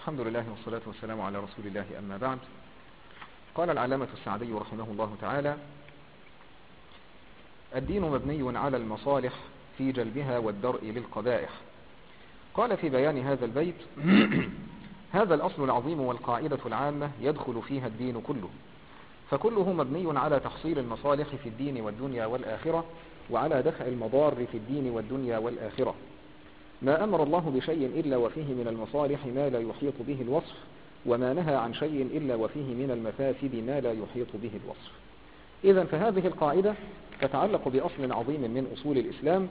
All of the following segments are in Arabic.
الحمد لله والصلاة والسلام على رسول الله، أما بعد. قال العلامة السعدي رحمه الله تعالى: الدين مبني على المصالح في جلبها والدرء للقبائح. قال في بيان هذا البيت: هذا الأصل العظيم والقاعدة العامة يدخل فيها الدين كله، فكله مبني على تحصيل المصالح في الدين والدنيا والآخرة، وعلى دفع المضار في الدين والدنيا والآخرة. ما أمر الله بشيء إلا وفيه من المصالح ما لا يحيط به الوصف، وما نهى عن شيء إلا وفيه من المفاسد ما لا يحيط به الوصف. إذن فهذه القاعدة تتعلق بأصل عظيم من أصول الإسلام،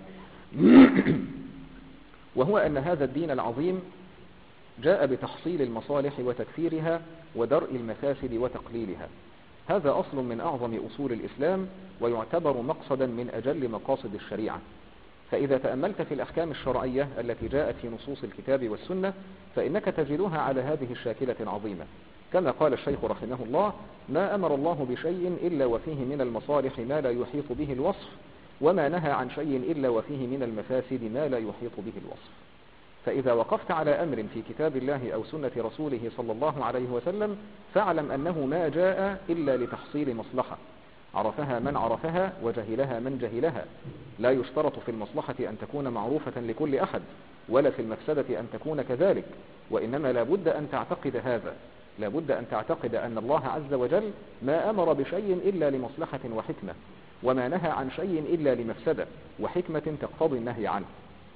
وهو أن هذا الدين العظيم جاء بتحصيل المصالح وتكثيرها ودرء المفاسد وتقليلها. هذا أصل من أعظم أصول الإسلام، ويعتبر مقصدا من أجل مقاصد الشريعة. فإذا تأملت في الأحكام الشرعية التي جاءت في نصوص الكتاب والسنة، فإنك تجدها على هذه الشاكلة العظيمة، كما قال الشيخ رحمه الله: ما أمر الله بشيء إلا وفيه من المصالح ما لا يحيط به الوصف، وما نهى عن شيء إلا وفيه من المفاسد ما لا يحيط به الوصف. فإذا وقفت على أمر في كتاب الله أو سنة رسوله صلى الله عليه وسلم، فاعلم أنه ما جاء إلا لتحصيل مصلحة، عرفها من عرفها وجهلها من جهلها. لا يشترط في المصلحة أن تكون معروفة لكل أحد، ولا في المفسدة أن تكون كذلك، وإنما لابد أن تعتقد هذا، لابد أن تعتقد أن الله عز وجل ما أمر بشيء إلا لمصلحة وحكمة، وما نهى عن شيء إلا لمفسدة وحكمة تقتضي النهي عنه.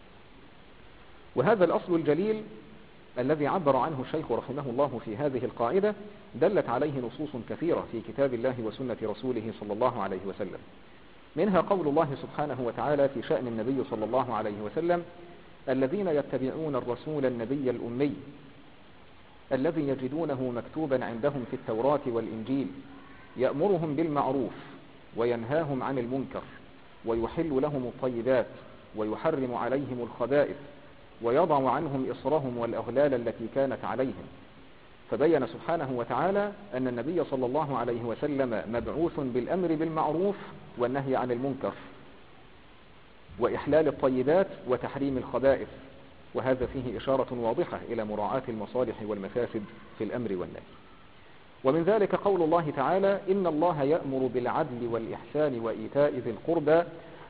وهذا الأصل الجليل الذي عبر عنه الشيخ رحمه الله في هذه القاعدة دلت عليه نصوص كثيرة في كتاب الله وسنة رسوله صلى الله عليه وسلم. منها قول الله سبحانه وتعالى في شأن النبي صلى الله عليه وسلم: الذين يتبعون الرسول النبي الأمي الذي يجدونه مكتوبا عندهم في التوراة والإنجيل يأمرهم بالمعروف وينهاهم عن المنكر ويحل لهم الطيبات ويحرم عليهم الخبائث ويضع عنهم إصرهم والأغلال التي كانت عليهم. فبين سبحانه وتعالى أن النبي صلى الله عليه وسلم مبعوث بالأمر بالمعروف والنهي عن المنكر وإحلال الطيبات وتحريم الخبائث، وهذا فيه إشارة واضحة إلى مراعاة المصالح والمفاسد في الأمر والنهي. ومن ذلك قول الله تعالى: إن الله يأمر بالعدل والإحسان وإيتاء ذي القربى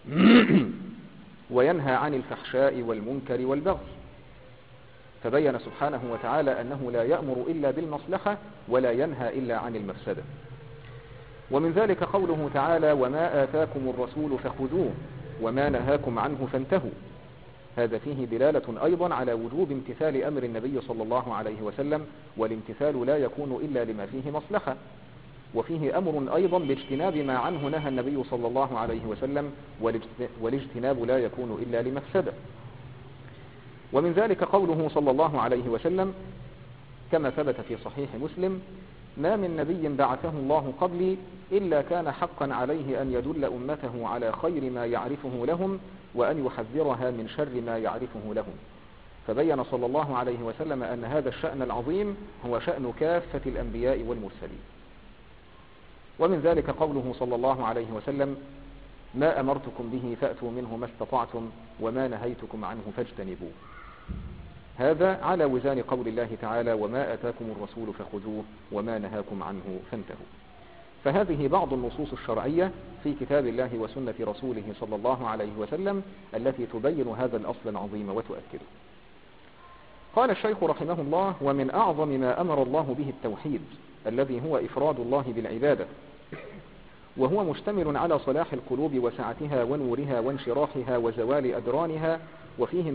وينهى عن الفحشاء والمنكر والبغي. فبين سبحانه وتعالى أنه لا يأمر إلا بالمصلحة ولا ينهى إلا عن المفسدة. ومن ذلك قوله تعالى: وما آتاكم الرسول فخذوه وما نهاكم عنه فانتهوا. هذا فيه دلالة أيضا على وجوب امتثال أمر النبي صلى الله عليه وسلم، والامتثال لا يكون إلا لما فيه مصلحة. وفيه أمر أيضا باجتناب ما عنه نهى النبي صلى الله عليه وسلم، والاجتناب لا يكون إلا لمفسدة. ومن ذلك قوله صلى الله عليه وسلم كما ثبت في صحيح مسلم: ما من نبي بعثه الله قبلي إلا كان حقا عليه أن يدل أمته على خير ما يعرفه لهم وأن يحذرها من شر ما يعرفه لهم. فبين صلى الله عليه وسلم أن هذا الشأن العظيم هو شأن كافة الأنبياء والمرسلين. ومن ذلك قوله صلى الله عليه وسلم: ما أمرتكم به فأتوا منه ما استطعتم وما نهيتكم عنه فاجتنبوه. هذا على وزان قول الله تعالى: وما آتاكم الرسول فخذوه وما نهاكم عنه فانتهوا. فهذه بعض النصوص الشرعية في كتاب الله وسنة رسوله صلى الله عليه وسلم التي تبين هذا الأصل العظيم وتؤكده. قال الشيخ رحمه الله: ومن أعظم ما أمر الله به التوحيد الذي هو إفراد الله بالعبادة، وهو مشتمل على صلاح القلوب وسعتها ونورها وانشراحها وزوال أدرانها، وفيه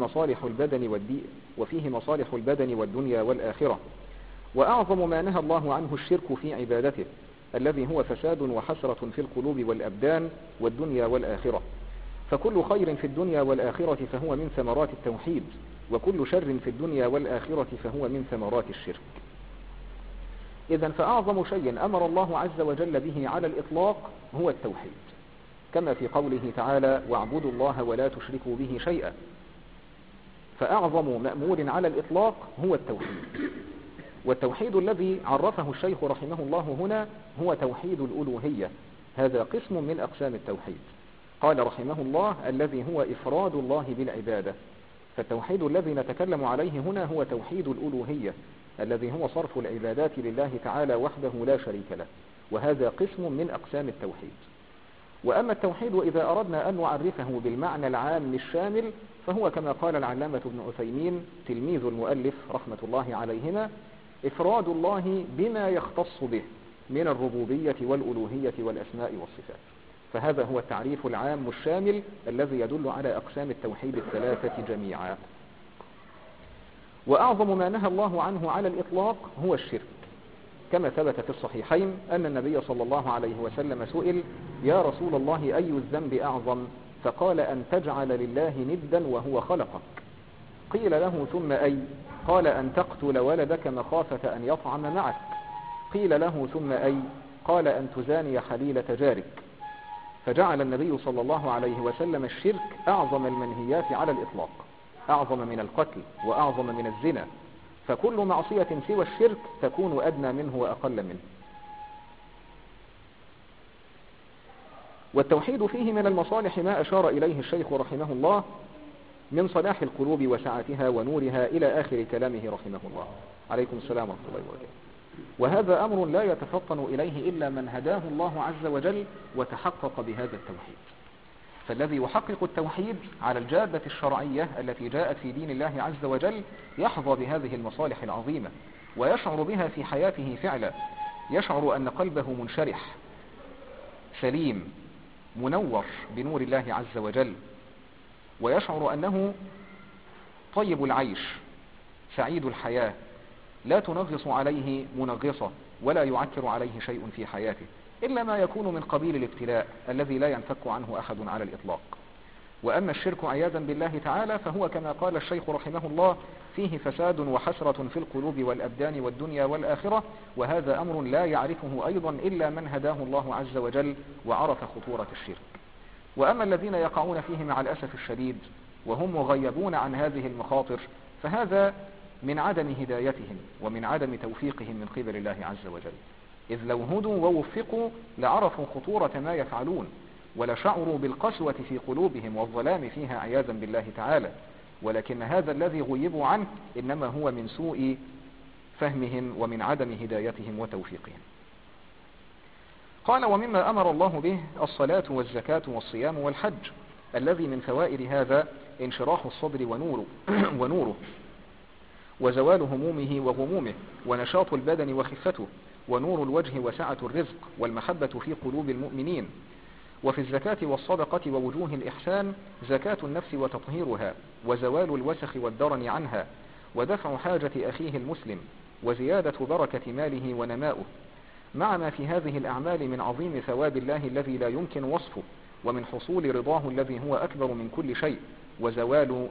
مصالح البدن والدنيا والآخرة. وأعظم ما نهى الله عنه الشرك في عبادته الذي هو فساد وحسرة في القلوب والأبدان والدنيا والآخرة. فكل خير في الدنيا والآخرة فهو من ثمرات التوحيد، وكل شر في الدنيا والآخرة فهو من ثمرات الشرك. إذن فأعظم شيء أمر الله عز وجل به على الإطلاق هو التوحيد، كما في قوله تعالى: واعبدوا الله ولا تشركوا به شيئا. فأعظم مأمور على الإطلاق هو التوحيد. والتوحيد الذي عرفه الشيخ رحمه الله هنا هو توحيد الألوهية، هذا قسم من أقسام التوحيد. قال رحمه الله: الذي هو إفراد الله بالعبادة. فالتوحيد الذي نتكلم عليه هنا هو توحيد الألوهية، الذي هو صرف العبادات لله تعالى وحده لا شريك له، وهذا قسم من أقسام التوحيد. وأما التوحيد إذا أردنا أن نعرفه بالمعنى العام الشامل فهو كما قال العلامة ابن عثيمين تلميذ المؤلف رحمة الله عليهما: إفراد الله بما يختص به من الربوبية والألوهية والأسماء والصفات. فهذا هو التعريف العام الشامل الذي يدل على أقسام التوحيد الثلاثة جميعا. وأعظم ما نهى الله عنه على الإطلاق هو الشرك، كما ثبت في الصحيحين أن النبي صلى الله عليه وسلم سئل: يا رسول الله أي الذنب أعظم؟ فقال: أن تجعل لله ندا وهو خلقك. قيل له: ثم أي؟ قال: أن تقتل ولدك مخافة أن يطعم معك. قيل له: ثم أي؟ قال: أن تزاني حليلة جارك. فجعل النبي صلى الله عليه وسلم الشرك أعظم المنهيات على الإطلاق، أعظم من القتل وأعظم من الزنا، فكل معصية سوى الشرك تكون أدنى منه وأقل منه. والتوحيد فيه من المصالح ما أشار إليه الشيخ رحمه الله من صلاح القلوب وسعتها ونورها إلى آخر كلامه رحمه الله. عليكم السلام ورحمة الله وبركاته. وهذا أمر لا يتفطن إليه إلا من هداه الله عز وجل وتحقق بهذا التوحيد. فالذي يحقق التوحيد على الجادة الشرعية التي جاءت في دين الله عز وجل يحظى بهذه المصالح العظيمة ويشعر بها في حياته فعلا، يشعر أن قلبه منشرح سليم منور بنور الله عز وجل، ويشعر أنه طيب العيش سعيد الحياة، لا تنغص عليه منغصة ولا يعكر عليه شيء في حياته إلا ما يكون من قبيل الابتلاء الذي لا ينفك عنه أحد على الإطلاق. وأما الشرك عياذا بالله تعالى فهو كما قال الشيخ رحمه الله فيه فساد وحسرة في القلوب والأبدان والدنيا والآخرة، وهذا أمر لا يعرفه أيضا إلا من هداه الله عز وجل وعرف خطورة الشرك. وأما الذين يقعون فيه مع الأسف الشديد وهم مغيبون عن هذه المخاطر فهذا من عدم هدايتهم ومن عدم توفيقهم من قبل الله عز وجل، إذ لو هدوا ووفقوا لعرفوا خطورة ما يفعلون ولشعروا بالقسوة في قلوبهم والظلام فيها عياذا بالله تعالى، ولكن هذا الذي غيبوا عنه إنما هو من سوء فهمهم ومن عدم هدايتهم وتوفيقهم. قال: ومما أمر الله به الصلاة والزكاة والصيام والحج، الذي من فوائد هذا انشراح الصدر ونوره وزوال همومه وغمومه ونشاط البدن وخفته ونور الوجه وسعة الرزق والمحبة في قلوب المؤمنين. وفي الزكاة والصدقة ووجوه الإحسان زكاة النفس وتطهيرها وزوال الوسخ والدرن عنها ودفع حاجة أخيه المسلم وزيادة بركة ماله ونماؤه، مع ما في هذه الأعمال من عظيم ثواب الله الذي لا يمكن وصفه ومن حصول رضاه الذي هو أكبر من كل شيء وزوال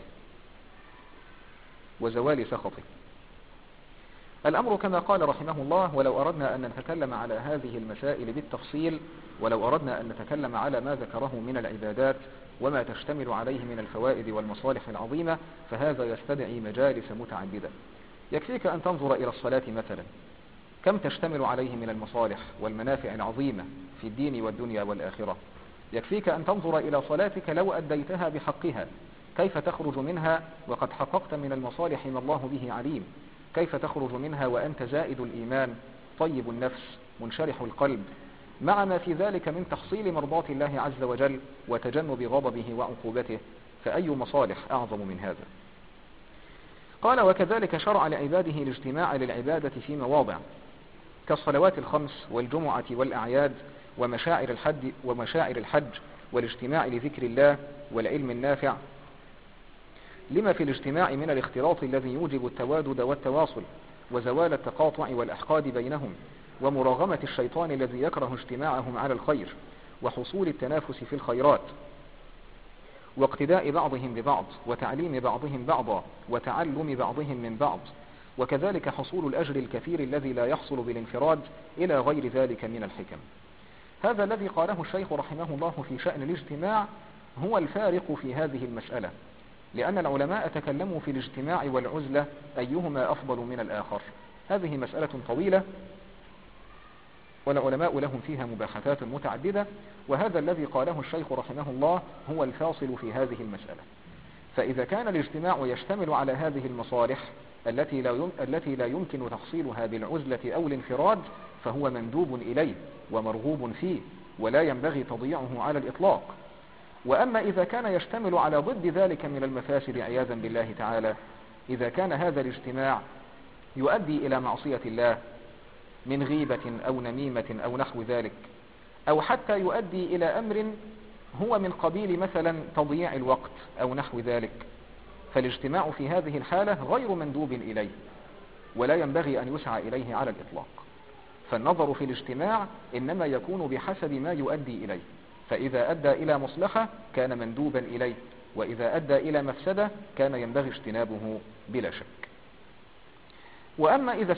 سخطه. الأمر كما قال رحمه الله: ولو أردنا أن نتكلم على هذه المسائل بالتفصيل، ولو أردنا أن نتكلم على ما ذكره من العبادات وما تشتمل عليه من الفوائد والمصالح العظيمة فهذا يستدعي مجالس متعددة. يكفيك أن تنظر إلى الصلاة مثلا، كم تشتمل عليه من المصالح والمنافع العظيمة في الدين والدنيا والآخرة. يكفيك أن تنظر إلى صلاتك لو أديتها بحقها كيف تخرج منها وقد حققت من المصالح ما الله به عليم، كيف تخرج منها وأنت زائد الإيمان طيب النفس منشرح القلب، مع ما في ذلك من تحصيل مرضاة الله عز وجل وتجنب غضبه وعقوبته، فأي مصالح أعظم من هذا؟ قال: وكذلك شرع لعباده الاجتماع للعبادة في مواضع كالصلوات الخمس والجمعة والأعياد ومشاعر الحج والاجتماع لذكر الله والعلم النافع، لما في الاجتماع من الاختلاط الذي يوجب التوادد والتواصل وزوال التقاطع والأحقاد بينهم ومراغمة الشيطان الذي يكره اجتماعهم على الخير وحصول التنافس في الخيرات واقتداء بعضهم ببعض وتعليم بعضهم بعضا وتعلم بعضهم من بعض، وكذلك حصول الأجر الكثير الذي لا يحصل بالانفراد إلى غير ذلك من الحكم. هذا الذي قاله الشيخ رحمه الله في شأن الاجتماع هو الفارق في هذه المسألة، لأن العلماء تكلموا في الاجتماع والعزلة أيهما أفضل من الآخر. هذه مسألة طويلة والعلماء لهم فيها مباحثات متعددة، وهذا الذي قاله الشيخ رحمه الله هو الفاصل في هذه المسألة. فإذا كان الاجتماع يشتمل على هذه المصالح التي لا يمكن تحصيلها بالعزلة أو الانفراد فهو مندوب إليه ومرغوب فيه ولا ينبغي تضييعه على الإطلاق. وأما إذا كان يشتمل على ضد ذلك من المفاسد عياذا بالله تعالى، إذا كان هذا الاجتماع يؤدي إلى معصية الله من غيبة أو نميمة أو نحو ذلك، أو حتى يؤدي إلى أمر هو من قبيل مثلا تضييع الوقت أو نحو ذلك، فالاجتماع في هذه الحالة غير مندوب إليه ولا ينبغي أن يسعى إليه على الإطلاق. فالنظر في الاجتماع إنما يكون بحسب ما يؤدي إليه، فإذا أدى إلى مصلحة كان مندوبا إليه، وإذا أدى إلى مفسدة كان ينبغي اجتنابه بلا شك. وأما إذا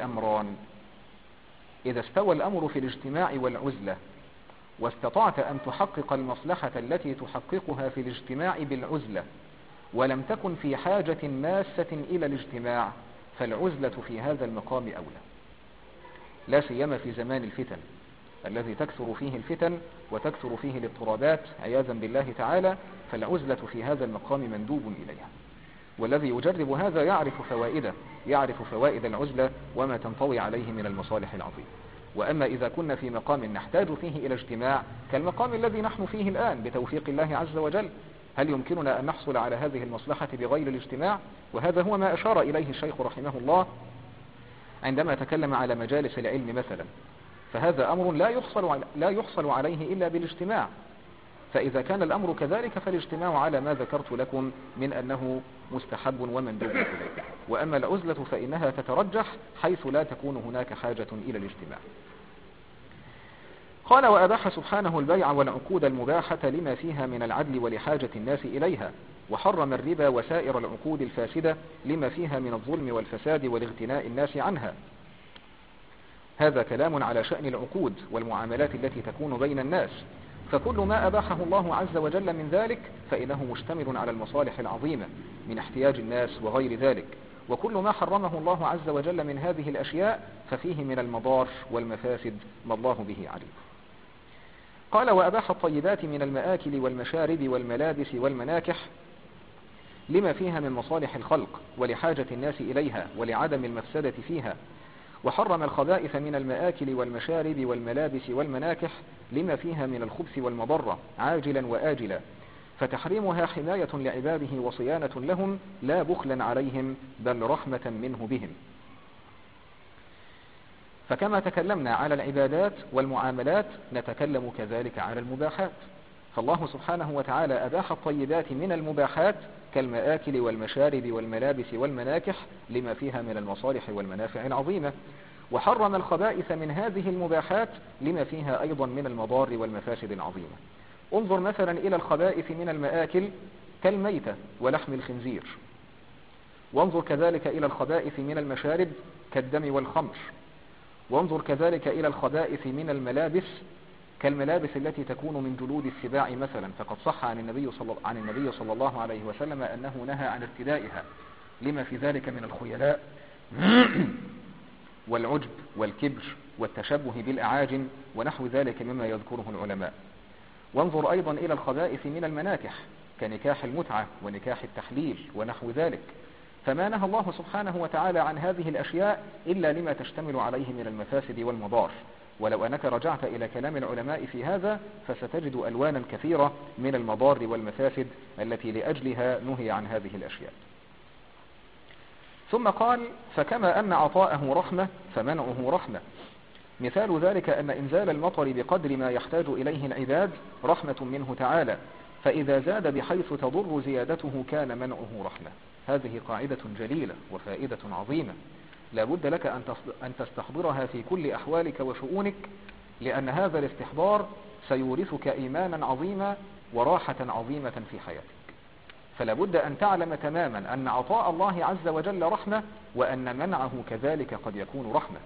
استوى الأمر في الاجتماع والعزلة واستطعت أن تحقق المصلحة التي تحققها في الاجتماع بالعزلة ولم تكن في حاجة ماسة إلى الاجتماع، فالعزلة في هذا المقام أولى، لا سيما في زمان الفتن الذي تكثر فيه الفتن وتكثر فيه الاضطرابات عياذا بالله تعالى، فالعزلة في هذا المقام مندوب إليها. والذي يجرب هذا يعرف فوائد العزلة وما تنطوي عليه من المصالح العظيمة. وأما إذا كنا في مقام نحتاج فيه إلى اجتماع كالمقام الذي نحن فيه الآن بتوفيق الله عز وجل، هل يمكننا أن نحصل على هذه المصلحة بغير الاجتماع؟ وهذا هو ما أشار إليه الشيخ رحمه الله عندما تكلم على مجالس العلم مثلا، فهذا أمر لا يحصل عليه إلا بالاجتماع. فإذا كان الأمر كذلك فالاجتماع على ما ذكرت لكم من أنه مستحب ومندوب إليه. وأما العزلة فإنها تترجح حيث لا تكون هناك حاجة إلى الاجتماع. قال: وأباح سبحانه البيع والعقود المباحة لما فيها من العدل ولحاجة الناس إليها، وحرم الربا وسائر العقود الفاسدة لما فيها من الظلم والفساد والاغتناء الناس عنها. هذا كلام على شأن العقود والمعاملات التي تكون بين الناس، فكل ما أباحه الله عز وجل من ذلك فإنه مشتمل على المصالح العظيمة من احتياج الناس وغير ذلك، وكل ما حرمه الله عز وجل من هذه الأشياء ففيه من المضار والمفاسد ما الله به عليم. قال: وأباح الطيبات من المآكل والمشارب والملابس والمناكح لما فيها من مصالح الخلق ولحاجة الناس إليها ولعدم المفسدة فيها، وحرم الخبائث من المآكل والمشارب والملابس والمناكح لما فيها من الخبث والمضرة عاجلا وآجلا، فتحريمها حماية لعباده وصيانة لهم لا بخلا عليهم بل رحمة منه بهم. فكما تكلمنا على العبادات والمعاملات نتكلم كذلك على المباحات، فالله سبحانه وتعالى أباح الطيبات من المباحات كالمآكل والمشارب والملابس والمناكح لما فيها من المصالح والمنافع العظيمة، وحرم الخبائث من هذه المباحات لما فيها أيضا من المضار والمفاسد العظيمة. انظر مثلا إلى الخبائث من المآكل كالميتة ولحم الخنزير، وانظر كذلك إلى الخبائث من المشارب كالدم والخمر، وانظر كذلك إلى الخبائث من الملابس كالملابس التي تكون من جلود السباع مثلا، فقد صح عن النبي صلى الله عليه وسلم أنه نهى عن ارتدائها لما في ذلك من الخيلاء والعجب والكبر والتشبه بالأعاجم ونحو ذلك مما يذكره العلماء. وانظر أيضا إلى الخبائث من المناكح كنكاح المتعة ونكاح التحليل ونحو ذلك، فما نهى الله سبحانه وتعالى عن هذه الأشياء إلا لما تشتمل عليه من المفاسد والمضار. ولو أنك رجعت إلى كلام العلماء في هذا فستجد ألوانا كثيرة من المضار والمفاسد التي لأجلها نهي عن هذه الأشياء. ثم قال: فكما أن عطاءه رحمة فمنعه رحمة. مثال ذلك أن إنزال المطر بقدر ما يحتاج إليه العباد رحمة منه تعالى، فإذا زاد بحيث تضر زيادته كان منعه رحمة. هذه قاعدة جليلة وفائدة عظيمة لا بد لك أن تستحضرها في كل أحوالك وشؤونك، لأن هذا الاستحضار سيورثك إيمانا عظيما وراحة عظيمة في حياتك. فلا بد أن تعلم تماما أن عطاء الله عز وجل رحمة، وأن منعه كذلك قد يكون رحمة.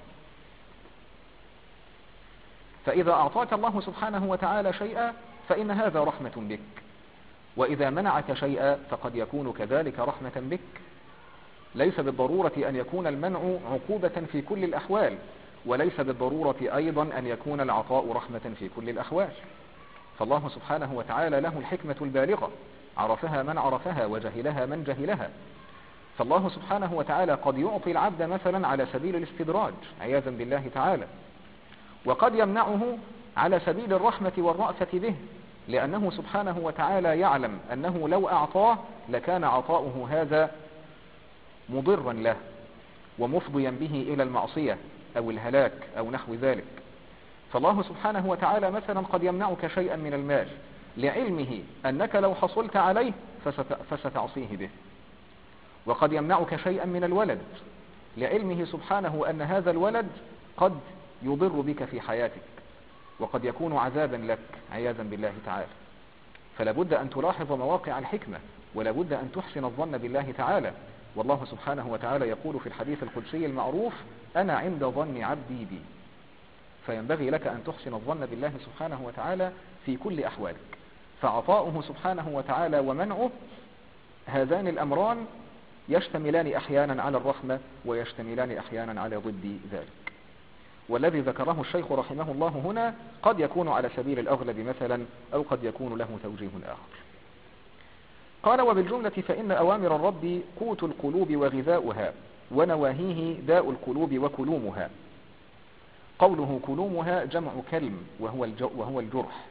فإذا أعطاك الله سبحانه وتعالى شيئا فإن هذا رحمة بك، وإذا منعك شيئا فقد يكون كذلك رحمة بك. ليس بالضرورة أن يكون المنع عقوبة في كل الأحوال، وليس بالضرورة أيضا أن يكون العطاء رحمة في كل الأحوال. فالله سبحانه وتعالى له الحكمة البالغة، عرفها من عرفها وجهلها من جهلها. فالله سبحانه وتعالى قد يعطي العبد مثلا على سبيل الاستدراج عياذا بالله تعالى، وقد يمنعه على سبيل الرحمة والرأفة به، لأنه سبحانه وتعالى يعلم أنه لو أعطاه لكان عطاؤه هذا مضرا له ومفضيا به إلى المعصية أو الهلاك أو نحو ذلك. فالله سبحانه وتعالى مثلا قد يمنعك شيئا من المال لعلمه أنك لو حصلت عليه فستعصيه به، وقد يمنعك شيئا من الولد لعلمه سبحانه أن هذا الولد قد يضر بك في حياتك وقد يكون عذابا لك عياذا بالله تعالى. فلا بد أن تلاحظ مواقع الحكمة، ولا بد أن تحسن الظن بالله تعالى. والله سبحانه وتعالى يقول في الحديث القدسي المعروف: أنا عند ظن عبدي بي. فينبغي لك أن تحسن الظن بالله سبحانه وتعالى في كل أحوالك. فعطاؤه سبحانه وتعالى ومنعه هذان الأمران يشتملان أحيانا على الرحمة ويشتملان أحيانا على ضد ذلك. والذي ذكره الشيخ رحمه الله هنا قد يكون على سبيل الأغلب مثلا، أو قد يكون له توجيه آخر. قال: وبالجملة فإن أوامر الرب قوت القلوب وغذاؤها، ونواهيه داء القلوب وكلومها. قوله كلومها جمع كلم وهو الجرح.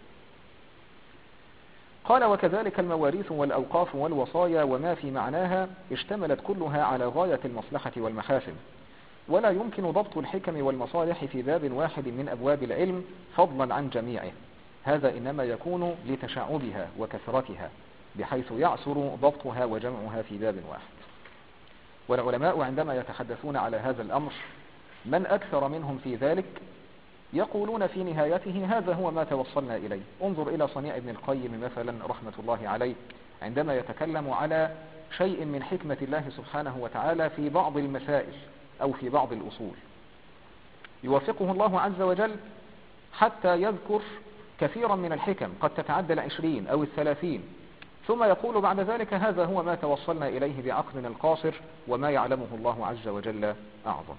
قال: وكذلك المواريث والأوقاف والوصايا وما في معناها اشتملت كلها على غاية المصلحة والمحاسن، ولا يمكن ضبط الحكم والمصالح في باب واحد من أبواب العلم فضلا عن جميعه. هذا إنما يكون لتشعبها وكثرتها، بحيث يعسر ضبطها وجمعها في باب واحد. والعلماء عندما يتحدثون على هذا الأمر من أكثر منهم في ذلك يقولون في نهايته: هذا هو ما توصلنا إليه. انظر إلى صنيع ابن القيم مثلا رحمة الله عليه عندما يتكلم على شيء من حكمة الله سبحانه وتعالى في بعض المسائل أو في بعض الأصول، يوفقه الله عز وجل حتى يذكر كثيرا من الحكم قد تتعدى 20 أو 30، ثم يقول بعد ذلك: هذا هو ما توصلنا إليه بعقلنا القاصر، وما يعلمه الله عز وجل أعظم.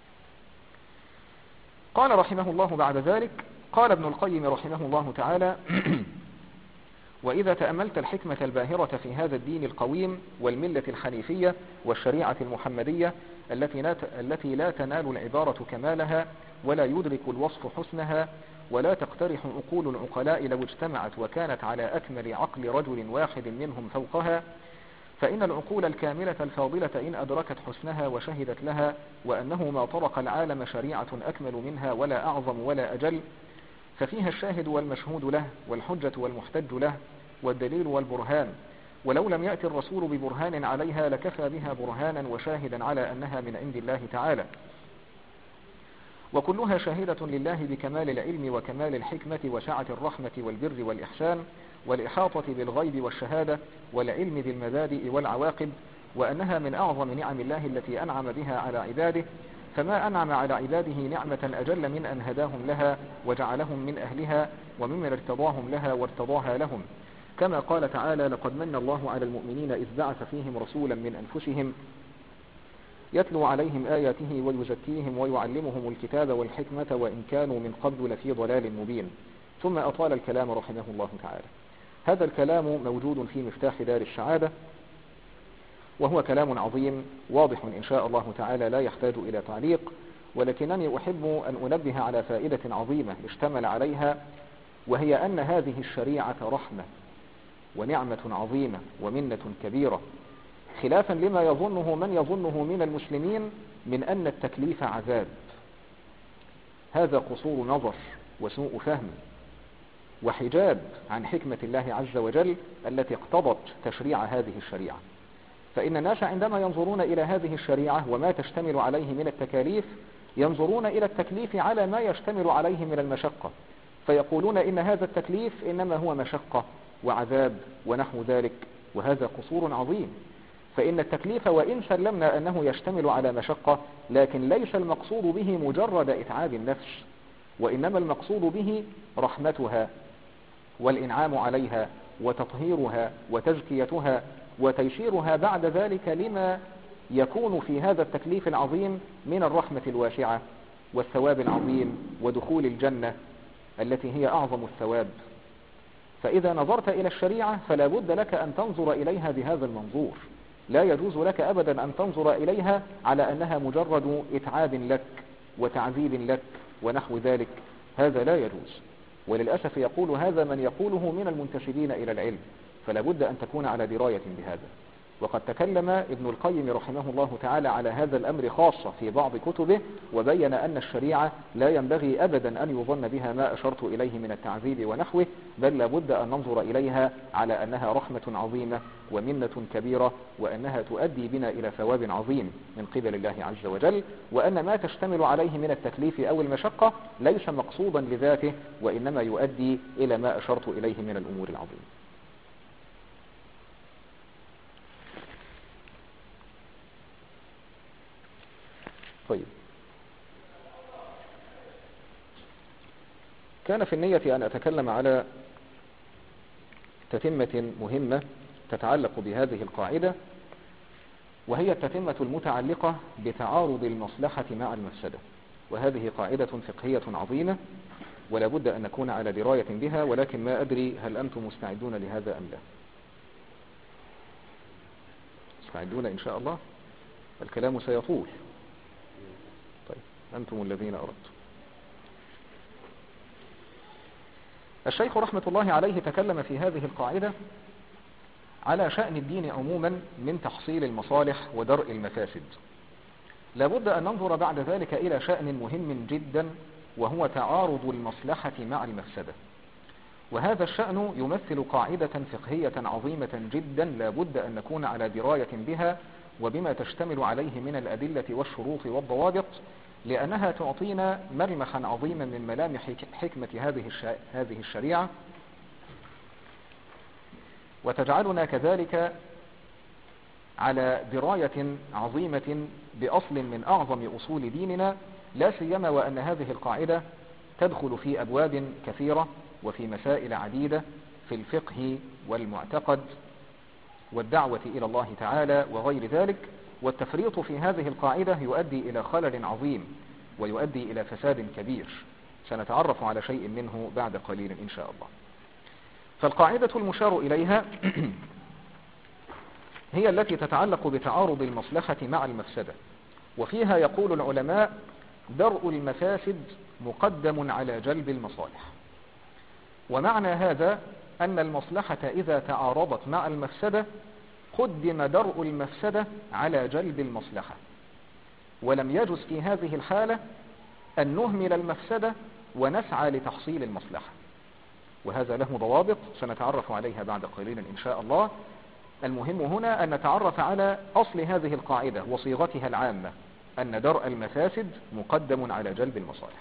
قال رحمه الله بعد ذلك: قال ابن القيم رحمه الله تعالى: وإذا تأملت الحكمة الباهرة في هذا الدين القويم والملة الحنيفية والشريعة المحمدية التي لا تنال العبارة كمالها ولا يدرك الوصف حسنها ولا تقترح عقول العقلاء لو اجتمعت وكانت على أكمل عقل رجل واحد منهم فوقها، فإن العقول الكاملة الفاضلة إن أدركت حسنها وشهدت لها وأنه ما طرق العالم شريعة أكمل منها ولا أعظم ولا أجل، ففيها الشاهد والمشهود له والحجة والمحتج له والدليل والبرهان، ولو لم يأتي الرسول ببرهان عليها لكفى بها برهانا وشاهدا على أنها من عند الله تعالى، وكلها شاهدة لله بكمال العلم وكمال الحكمة وسعة الرحمة والبر والإحسان والإحاطة بالغيب والشهادة والعلم بالمبادئ والعواقب، وأنها من أعظم نعم الله التي أنعم بها على عباده، فما أنعم على عباده نعمة أجل من أن هداهم لها وجعلهم من أهلها وممن ارتضاهم لها وارتضاها لهم، كما قال تعالى: لقد من الله على المؤمنين إذ بعث فيهم رسولا من أنفسهم يتلو عليهم آياته ويزكيهم ويعلمهم الكتاب والحكمة وإن كانوا من قبل لفي ضلال مبين. ثم أطال الكلام رحمه الله تعالى. هذا الكلام موجود في مفتاح دار السعادة، وهو كلام عظيم واضح إن شاء الله تعالى لا يحتاج إلى تعليق، ولكنني أحب أن أنبه على فائدة عظيمة اشتمل عليها، وهي أن هذه الشريعة رحمة ونعمة عظيمة ومنة كبيرة، خلافا لما يظنه من يظنه من المسلمين من أن التكليف عذاب. هذا قصور نظر وسوء فهم وحجاب عن حكمة الله عز وجل التي اقتضت تشريع هذه الشريعة. فإن الناس عندما ينظرون إلى هذه الشريعة وما تشتمل عليه من التكاليف ينظرون إلى التكليف على ما يشتمل عليه من المشقة، فيقولون إن هذا التكليف إنما هو مشقة وعذاب ونحو ذلك، وهذا قصور عظيم. فإن التكليف وإن سلمنا أنه يشتمل على مشقة، لكن ليس المقصود به مجرد إتعاب النفس، وإنما المقصود به رحمتها والإنعام عليها وتطهيرها وتزكيتها وتيسيرها بعد ذلك لما يكون في هذا التكليف العظيم من الرحمة الواسعة والثواب العظيم ودخول الجنة التي هي أعظم الثواب. فإذا نظرت إلى الشريعة فلا بد لك أن تنظر إليها بهذا المنظور، لا يجوز لك أبدا أن تنظر إليها على أنها مجرد إتعاب لك وتعذيب لك ونحو ذلك، هذا لا يجوز. وللأسف يقول هذا من يقوله من المنتسبين إلى العلم، فلا بد أن تكون على دراية بهذا. وقد تكلم ابن القيم رحمه الله تعالى على هذا الأمر خاصة في بعض كتبه، وبين أن الشريعة لا ينبغي أبدا أن يظن بها ما أشرت إليه من التعذيب ونحوه، بل لابد أن ننظر إليها على أنها رحمة عظيمة ومنة كبيرة، وأنها تؤدي بنا إلى ثواب عظيم من قبل الله عز وجل، وأن ما تشتمل عليه من التكليف أو المشقة ليس مقصودا لذاته، وإنما يؤدي إلى ما أشرت إليه من الأمور العظيمة. طيب، كان في النية أن أتكلم على تتمة مهمة تتعلق بهذه القاعدة، وهي التتمة المتعلقة بتعارض المصلحة مع المفسدة. وهذه قاعدة فقهية عظيمة ولا بد أن نكون على دراية بها، ولكن ما أدري هل أنتم مستعدون لهذا أم لا؟ مستعدون إن شاء الله؟ الكلام سيطول. أنتم الذين أردتم. الشيخ رحمة الله عليه تكلم في هذه القاعدة على شأن الدين عموما من تحصيل المصالح ودرء المفاسد. لابد أن ننظر بعد ذلك إلى شأن مهم جدا، وهو تعارض المصلحة مع المفسدة. وهذا الشأن يمثل قاعدة فقهية عظيمة جدا لابد أن نكون على دراية بها وبما تشتمل عليه من الأدلة والشروط والضوابط، لأنها تعطينا ملمحا عظيما من ملامح حكمة هذه الشريعة، وتجعلنا كذلك على دراية عظيمة بأصل من أعظم أصول ديننا، لا سيما وأن هذه القاعدة تدخل في أبواب كثيرة وفي مسائل عديدة في الفقه والمعتقد والدعوة إلى الله تعالى وغير ذلك. والتفريط في هذه القاعدة يؤدي إلى خلل عظيم ويؤدي إلى فساد كبير، سنتعرف على شيء منه بعد قليل إن شاء الله. فالقاعدة المشار إليها هي التي تتعلق بتعارض المصلحة مع المفسدة، وفيها يقول العلماء: درء المفاسد مقدم على جلب المصالح. ومعنى هذا أن المصلحة إذا تعارضت مع المفسدة قدم درء المفسدة على جلب المصلحة، ولم يجوز في هذه الحالة أن نهمل المفسدة ونسعى لتحصيل المصلحة. وهذا له ضوابط سنتعرف عليها بعد قليل إن شاء الله. المهم هنا أن نتعرف على أصل هذه القاعدة وصيغتها العامة، أن درء المفاسد مقدم على جلب المصالح.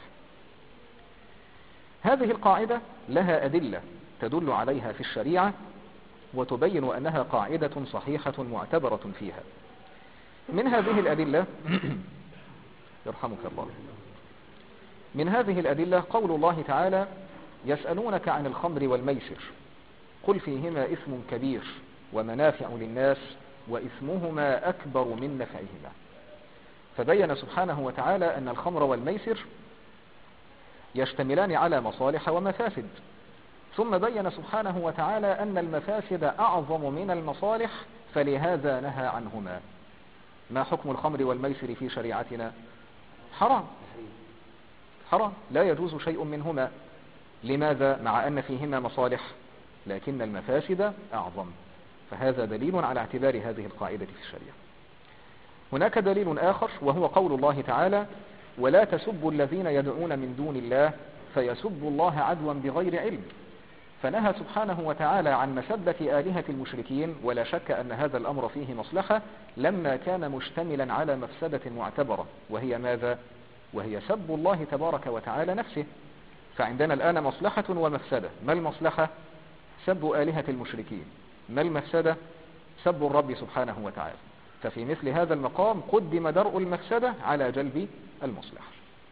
هذه القاعدة لها أدلة تدل عليها في الشريعة وتبين أنها قاعدة صحيحة معتبرة فيها. من هذه الأدلة يرحمك الله، من هذه الأدلة قول الله تعالى: يسألونك عن الخمر والميسر قل فيهما إثم كبير ومنافع للناس وإثمهما أكبر من نفعهما. فبين سبحانه وتعالى أن الخمر والميسر يشتملان على مصالح ومفاسد، ثم بين سبحانه وتعالى أن المفاسد أعظم من المصالح، فلهذا نهى عنهما. ما حكم الخمر والميسر في شريعتنا؟ حرام، حرام، لا يجوز شيء منهما. لماذا؟ مع أن فيهما مصالح لكن المفاسد أعظم. فهذا دليل على اعتبار هذه القاعدة في الشريعة. هناك دليل آخر وهو قول الله تعالى: ولا تسبوا الذين يدعون من دون الله فيسبوا الله عدوا بغير علم. فنهى سبحانه وتعالى عن مسبة آلهة المشركين، ولا شك أن هذا الأمر فيه مصلحة لما كان مشتملا على مفسدة معتبرة، وهي ماذا؟ وهي سب الله تبارك وتعالى نفسه. فعندنا الآن مصلحة ومفسدة. ما المصلحة؟ سب آلهة المشركين. ما المفسدة؟ سب الرب سبحانه وتعالى. ففي مثل هذا المقام قدم درء المفسدة على جلب المصلحة.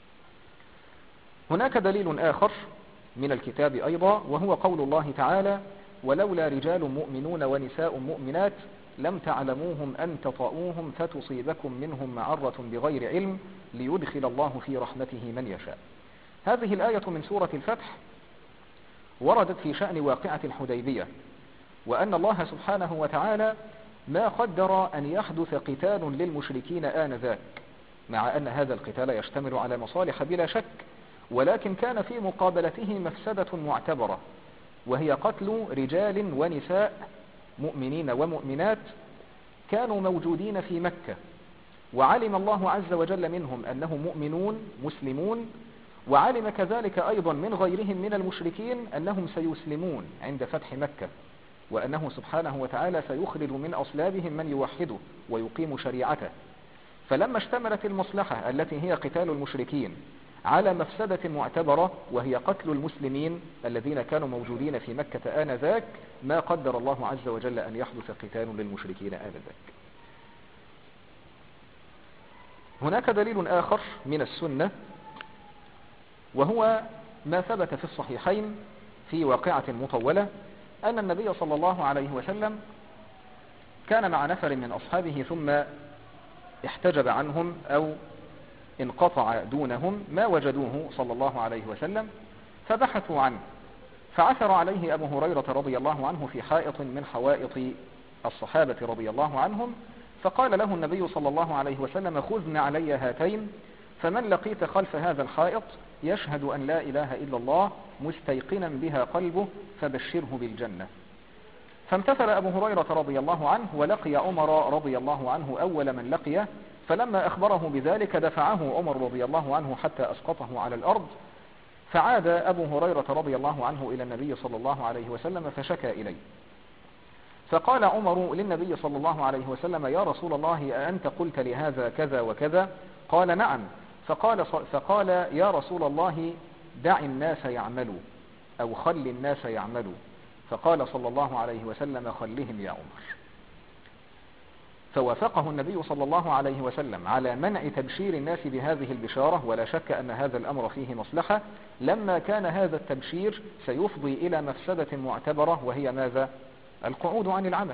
هناك دليل آخر من الكتاب أيضا وهو قول الله تعالى: ولولا رجال مؤمنون ونساء مؤمنات لم تعلموهم أن تطؤوهم فتصيبكم منهم معرة بغير علم ليدخل الله في رحمته من يشاء. هذه الآية من سورة الفتح وردت في شأن واقعة الحديبية، وأن الله سبحانه وتعالى ما قدر أن يحدث قتال للمشركين آنذاك، مع أن هذا القتال يشتمل على مصالح بلا شك، ولكن كان في مقابلته مفسدة معتبرة، وهي قتل رجال ونساء مؤمنين ومؤمنات كانوا موجودين في مكة، وعلم الله عز وجل منهم أنهم مؤمنون مسلمون، وعلم كذلك أيضا من غيرهم من المشركين أنهم سيسلمون عند فتح مكة، وأنه سبحانه وتعالى سيخرج من أصلابهم من يوحده ويقيم شريعته. فلما اشتملت المصلحة التي هي قتال المشركين على مفسدة معتبرة وهي قتل المسلمين الذين كانوا موجودين في مكة آنذاك، ما قدر الله عز وجل أن يحدث قتال للمشركين آنذاك. هناك دليل آخر من السنة، وهو ما ثبت في الصحيحين في واقعة مطولة أن النبي صلى الله عليه وسلم كان مع نفر من أصحابه ثم احتجب عنهم أو انقطع دونهم ما وجدوه صلى الله عليه وسلم، فبحثوا عنه، فعثر عليه أبو هريرة رضي الله عنه في حائط من حوائط الصحابة رضي الله عنهم، فقال له النبي صلى الله عليه وسلم: خذن علي هاتين، فمن لقيت خلف هذا الحائط يشهد أن لا إله إلا الله مستيقنا بها قلبه فبشره بالجنة. فامتثل أبو هريرة رضي الله عنه ولقي عمر رضي الله عنه أول من لقيه، فلما أخبره بذلك دفعه عمر رضي الله عنه حتى أسقطه على الأرض، فعاد أبو هريرة رضي الله عنه إلى النبي صلى الله عليه وسلم فشكى إليه، فقال عمر للنبي صلى الله عليه وسلم: يا رسول الله، أأنت قلت لهذا كذا وكذا؟ قال: نعم. فقال: يا رسول الله، دع الناس يعملوا أو خل الناس يعملوا. فقال صلى الله عليه وسلم: خلهم يا عمر. فوافقه النبي صلى الله عليه وسلم على منع تبشير الناس بهذه البشارة، ولا شك أن هذا الأمر فيه مصلحة، لما كان هذا التبشير سيفضي إلى مفسدة معتبرة، وهي ماذا؟ القعود عن العمل.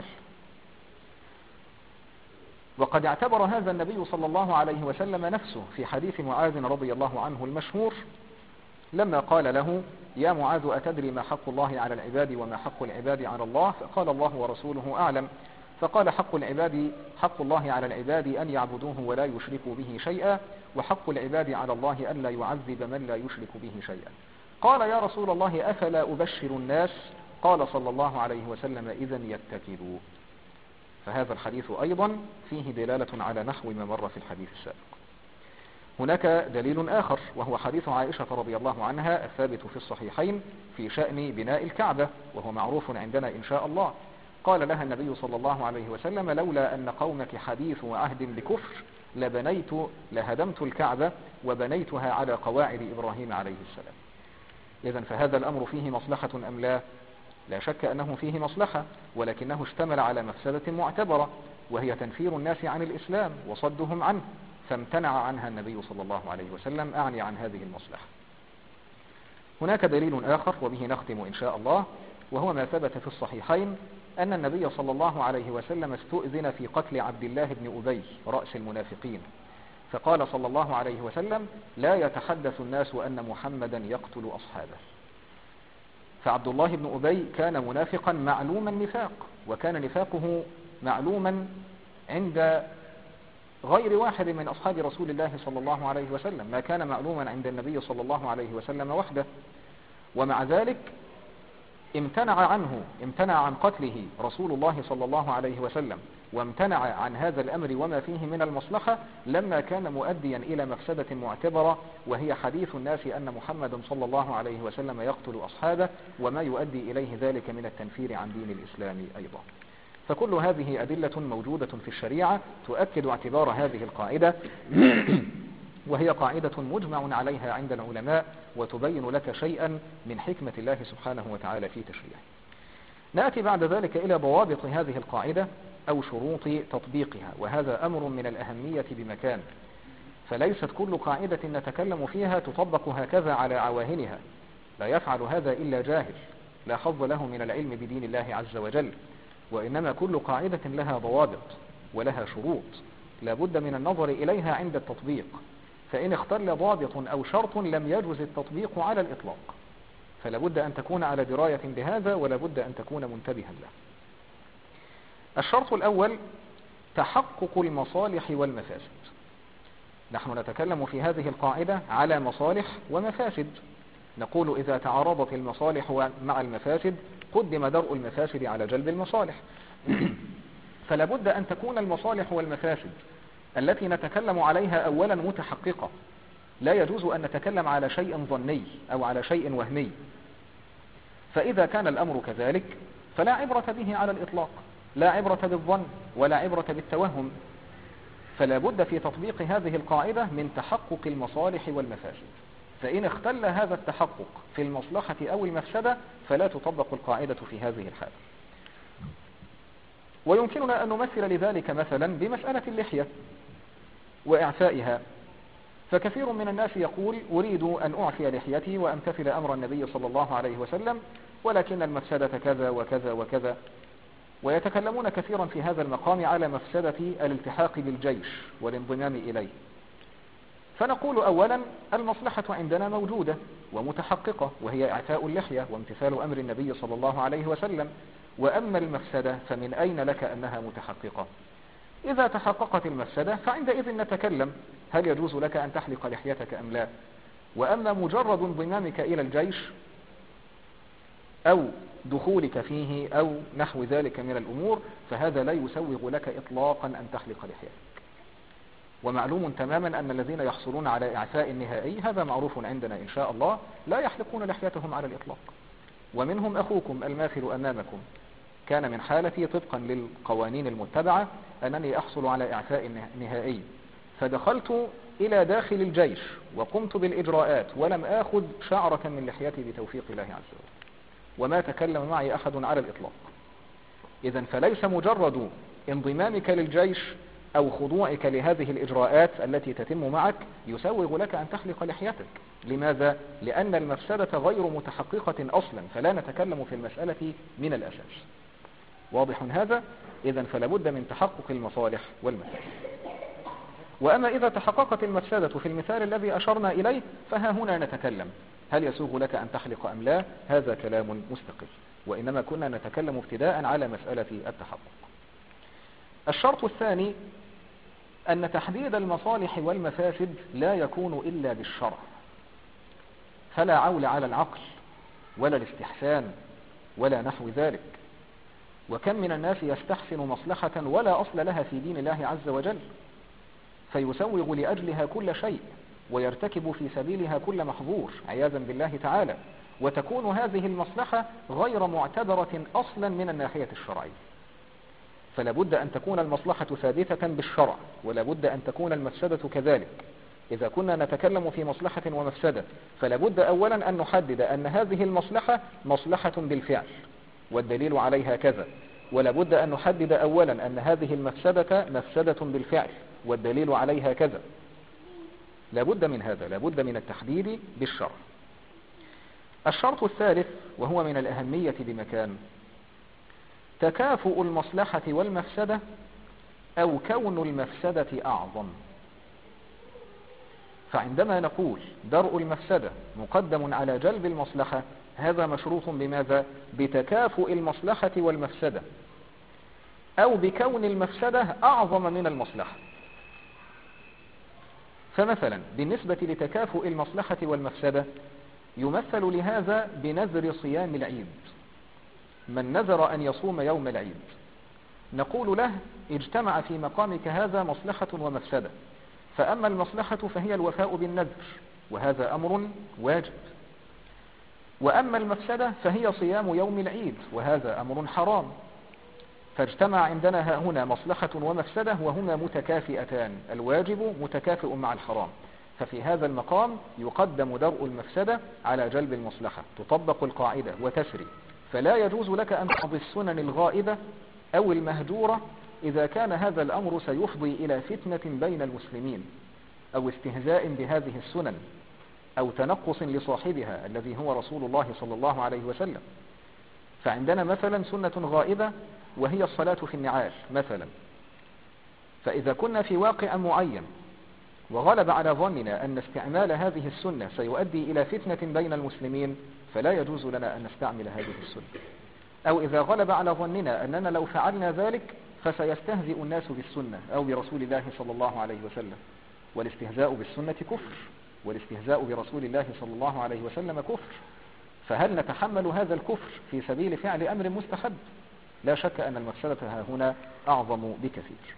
وقد اعتبر هذا النبي صلى الله عليه وسلم نفسه في حديث معاذ رضي الله عنه المشهور، لما قال له: يا معاذ، أتدري ما حق الله على العباد وما حق العباد على الله؟ فقال: الله ورسوله أعلم. فقال: حق الله على العباد أن يعبدوه ولا يشركوا به شيئا، وحق العباد على الله أن لا يعذب من لا يشرك به شيئا. قال: يا رسول الله، أفلا أبشر الناس؟ قال صلى الله عليه وسلم: إذن يتكلوا. فهذا الحديث أيضا فيه دلالة على نحو ما مر في الحديث السابق. هناك دليل آخر، وهو حديث عائشة رضي الله عنها الثابت في الصحيحين في شأن بناء الكعبة، وهو معروف عندنا إن شاء الله. قال لها النبي صلى الله عليه وسلم: لولا أن قومك حديث عهد بكفر لهدمت الكعبة وبنيتها على قواعد إبراهيم عليه السلام. إذن فهذا الأمر فيه مصلحة أم لا؟ لا شك أنه فيه مصلحة، ولكنه اشتمل على مفسدة معتبرة، وهي تنفير الناس عن الإسلام وصدهم عنه، فامتنع عنها النبي صلى الله عليه وسلم، أعني عن هذه المصلحة. هناك دليل آخر، وبه نختم إن شاء الله، وهو ما ثبت في الصحيحين أن النبي صلى الله عليه وسلم استؤذن في قتل عبد الله بن أبي رأس المنافقين، فقال صلى الله عليه وسلم: لا يتحدث الناس أن محمدا يقتل أصحابه. فعبد الله بن أبي كان منافقا معلوم النفاق، وكان نفاقه معلوما عند غير واحد من أصحاب رسول الله صلى الله عليه وسلم، ما كان معلوما عند النبي صلى الله عليه وسلم وحده. ومع ذلك امتنع عن قتله رسول الله صلى الله عليه وسلم، وامتنع عن هذا الأمر وما فيه من المصلحة، لما كان مؤديا إلى مفسدة معتبرة، وهي حديث الناس أن محمد صلى الله عليه وسلم يقتل أصحابه، وما يؤدي إليه ذلك من التنفير عن دين الإسلام أيضا. فكل هذه أدلة موجودة في الشريعة تؤكد اعتبار هذه القاعدة وهي قاعدة مجمع عليها عند العلماء، وتبين لك شيئا من حكمة الله سبحانه وتعالى في تشريعه. نأتي بعد ذلك إلى ضوابط هذه القاعدة أو شروط تطبيقها، وهذا أمر من الأهمية بمكان، فليست كل قاعدة نتكلم فيها تطبق هكذا على عواهنها، لا يفعل هذا إلا جاهل لا حظ له من العلم بدين الله عز وجل، وإنما كل قاعدة لها ضوابط ولها شروط لا بد من النظر إليها عند التطبيق، فإن اختل ضابط أو شرط لم يجوز التطبيق على الإطلاق، فلا بد أن تكون على دراية بهذا، ولا بد أن تكون منتبها له. الشرط الأول تحقق المصالح والمفاسد. نحن نتكلم في هذه القاعدة على مصالح ومفاسد، نقول إذا تعارضت المصالح مع المفاسد قدم درء المفاسد على جلب المصالح. فلا بد أن تكون المصالح والمفاسد التي نتكلم عليها أولا متحققة، لا يجوز أن نتكلم على شيء ظني أو على شيء وهمي، فإذا كان الأمر كذلك فلا عبرة به على الإطلاق، لا عبرة بالظن ولا عبرة بالتوهم. فلا بد في تطبيق هذه القاعدة من تحقق المصالح والمفاسد، فإن اختل هذا التحقق في المصلحة أو المفسدة فلا تطبق القاعدة في هذه الحالة. ويمكننا أن نمثل لذلك مثلا بمسألة اللحية وإعفائها، فكثير من الناس يقول أريد أن أعفي لحيتي وأمتثل أمر النبي صلى الله عليه وسلم، ولكن المفسدة كذا وكذا وكذا، ويتكلمون كثيرا في هذا المقام على مفسدة الالتحاق بالجيش والانضمام إليه. فنقول أولا المصلحة عندنا موجودة ومتحققة، وهي إعفاء اللحية وامتثال أمر النبي صلى الله عليه وسلم، وأما المفسدة فمن أين لك أنها متحققة؟ إذا تحققت المفسدة فعندئذ نتكلم هل يجوز لك أن تحلق لحيتك أم لا. وأما مجرد انضمامك إلى الجيش أو دخولك فيه أو نحو ذلك من الأمور فهذا لا يسوغ لك إطلاقا أن تحلق لحيتك. ومعلوم تماما أن الذين يحصلون على إعفاء نهائي هذا معروف عندنا إن شاء الله لا يحلقون لحيتهم على الإطلاق. ومنهم أخوكم الماثل أمامكم كان من حالتي طبقا للقوانين المتبعة أنني أحصل على إعفاء نهائي، فدخلت إلى داخل الجيش وقمت بالإجراءات ولم أخذ شعرة من لحيتي بتوفيق الله عز وجل، وما تكلم معي أحد على الإطلاق. إذن فليس مجرد انضمامك للجيش أو خضوعك لهذه الإجراءات التي تتم معك يسوغ لك أن تحلق لحيتك. لماذا؟ لأن المفسدة غير متحققة أصلا، فلا نتكلم في المسألة من الأساس. واضح هذا؟ إذن فلا بد من تحقق المصالح والمفاسد. وأما إذا تحققت المفسدة في المثال الذي أشرنا إليه فها هنا نتكلم هل يسوغ لك أن تحلق أم لا، هذا كلام مستقل، وإنما كنا نتكلم ابتداء على مسألة التحقق. الشرط الثاني أن تحديد المصالح والمفاسد لا يكون إلا بالشرع، فلا عول على العقل ولا الاستحسان ولا نحو ذلك. وكم من الناس يستحسن مصلحة ولا أصل لها في دين الله عز وجل، فيسوغ لأجلها كل شيء ويرتكب في سبيلها كل محظور عياذا بالله تعالى، وتكون هذه المصلحة غير معتبرة أصلا من الناحية الشرعية. فلا بد أن تكون المصلحة ثابتة بالشرع، ولا بد أن تكون المفسدة كذلك. إذا كنا نتكلم في مصلحة ومفسدة فلا بد أولا أن نحدد أن هذه المصلحة مصلحة بالفعل والدليل عليها كذا، ولا بد أن نحدد أولا أن هذه المفسدة مفسدة بالفعل والدليل عليها كذا. لا بد من هذا، لا بد من التحديد بالشرع. الشرط الثالث وهو من الأهمية بمكان تكافؤ المصلحة والمفسدة أو كون المفسدة أعظم. فعندما نقول درء المفسدة مقدم على جلب المصلحة هذا مشروط بماذا؟ بتكافؤ المصلحة والمفسدة أو بكون المفسدة أعظم من المصلحة. فمثلا بالنسبة لتكافؤ المصلحة والمفسدة يمثل لهذا بنذر صيام العيد. من نذر أن يصوم يوم العيد نقول له اجتمع في مقامك هذا مصلحة ومفسدة، فأما المصلحة فهي الوفاء بالنذر وهذا أمر واجب، وأما المفسدة فهي صيام يوم العيد وهذا أمر حرام. فاجتمع عندنا هنا مصلحة ومفسدة وهما متكافئتان، الواجب متكافئ مع الحرام. ففي هذا المقام يقدم درء المفسدة على جلب المصلحة، تطبق القاعدة وتسري. فلا يجوز لك أن تقضي السنن الغائبة أو المهجورة إذا كان هذا الأمر سيفضي إلى فتنة بين المسلمين أو استهزاء بهذه السنن أو تنقص لصاحبها الذي هو رسول الله صلى الله عليه وسلم. فعندنا مثلا سنة غائبة وهي الصلاة في النعال مثلا، فإذا كنا في واقع معين وغلب على ظننا أن استعمال هذه السنة سيؤدي إلى فتنة بين المسلمين فلا يجوز لنا أن نستعمل هذه السنة. أو إذا غلب على ظننا أننا لو فعلنا ذلك فسيستهزئ الناس بالسنة أو برسول الله صلى الله عليه وسلم، والاستهزاء بالسنة كفر، والاستهزاء برسول الله صلى الله عليه وسلم كفر. فهل نتحمل هذا الكفر في سبيل فعل أمر مستحب؟ لا شك أن المفسدة ها هنا أعظم بكثير.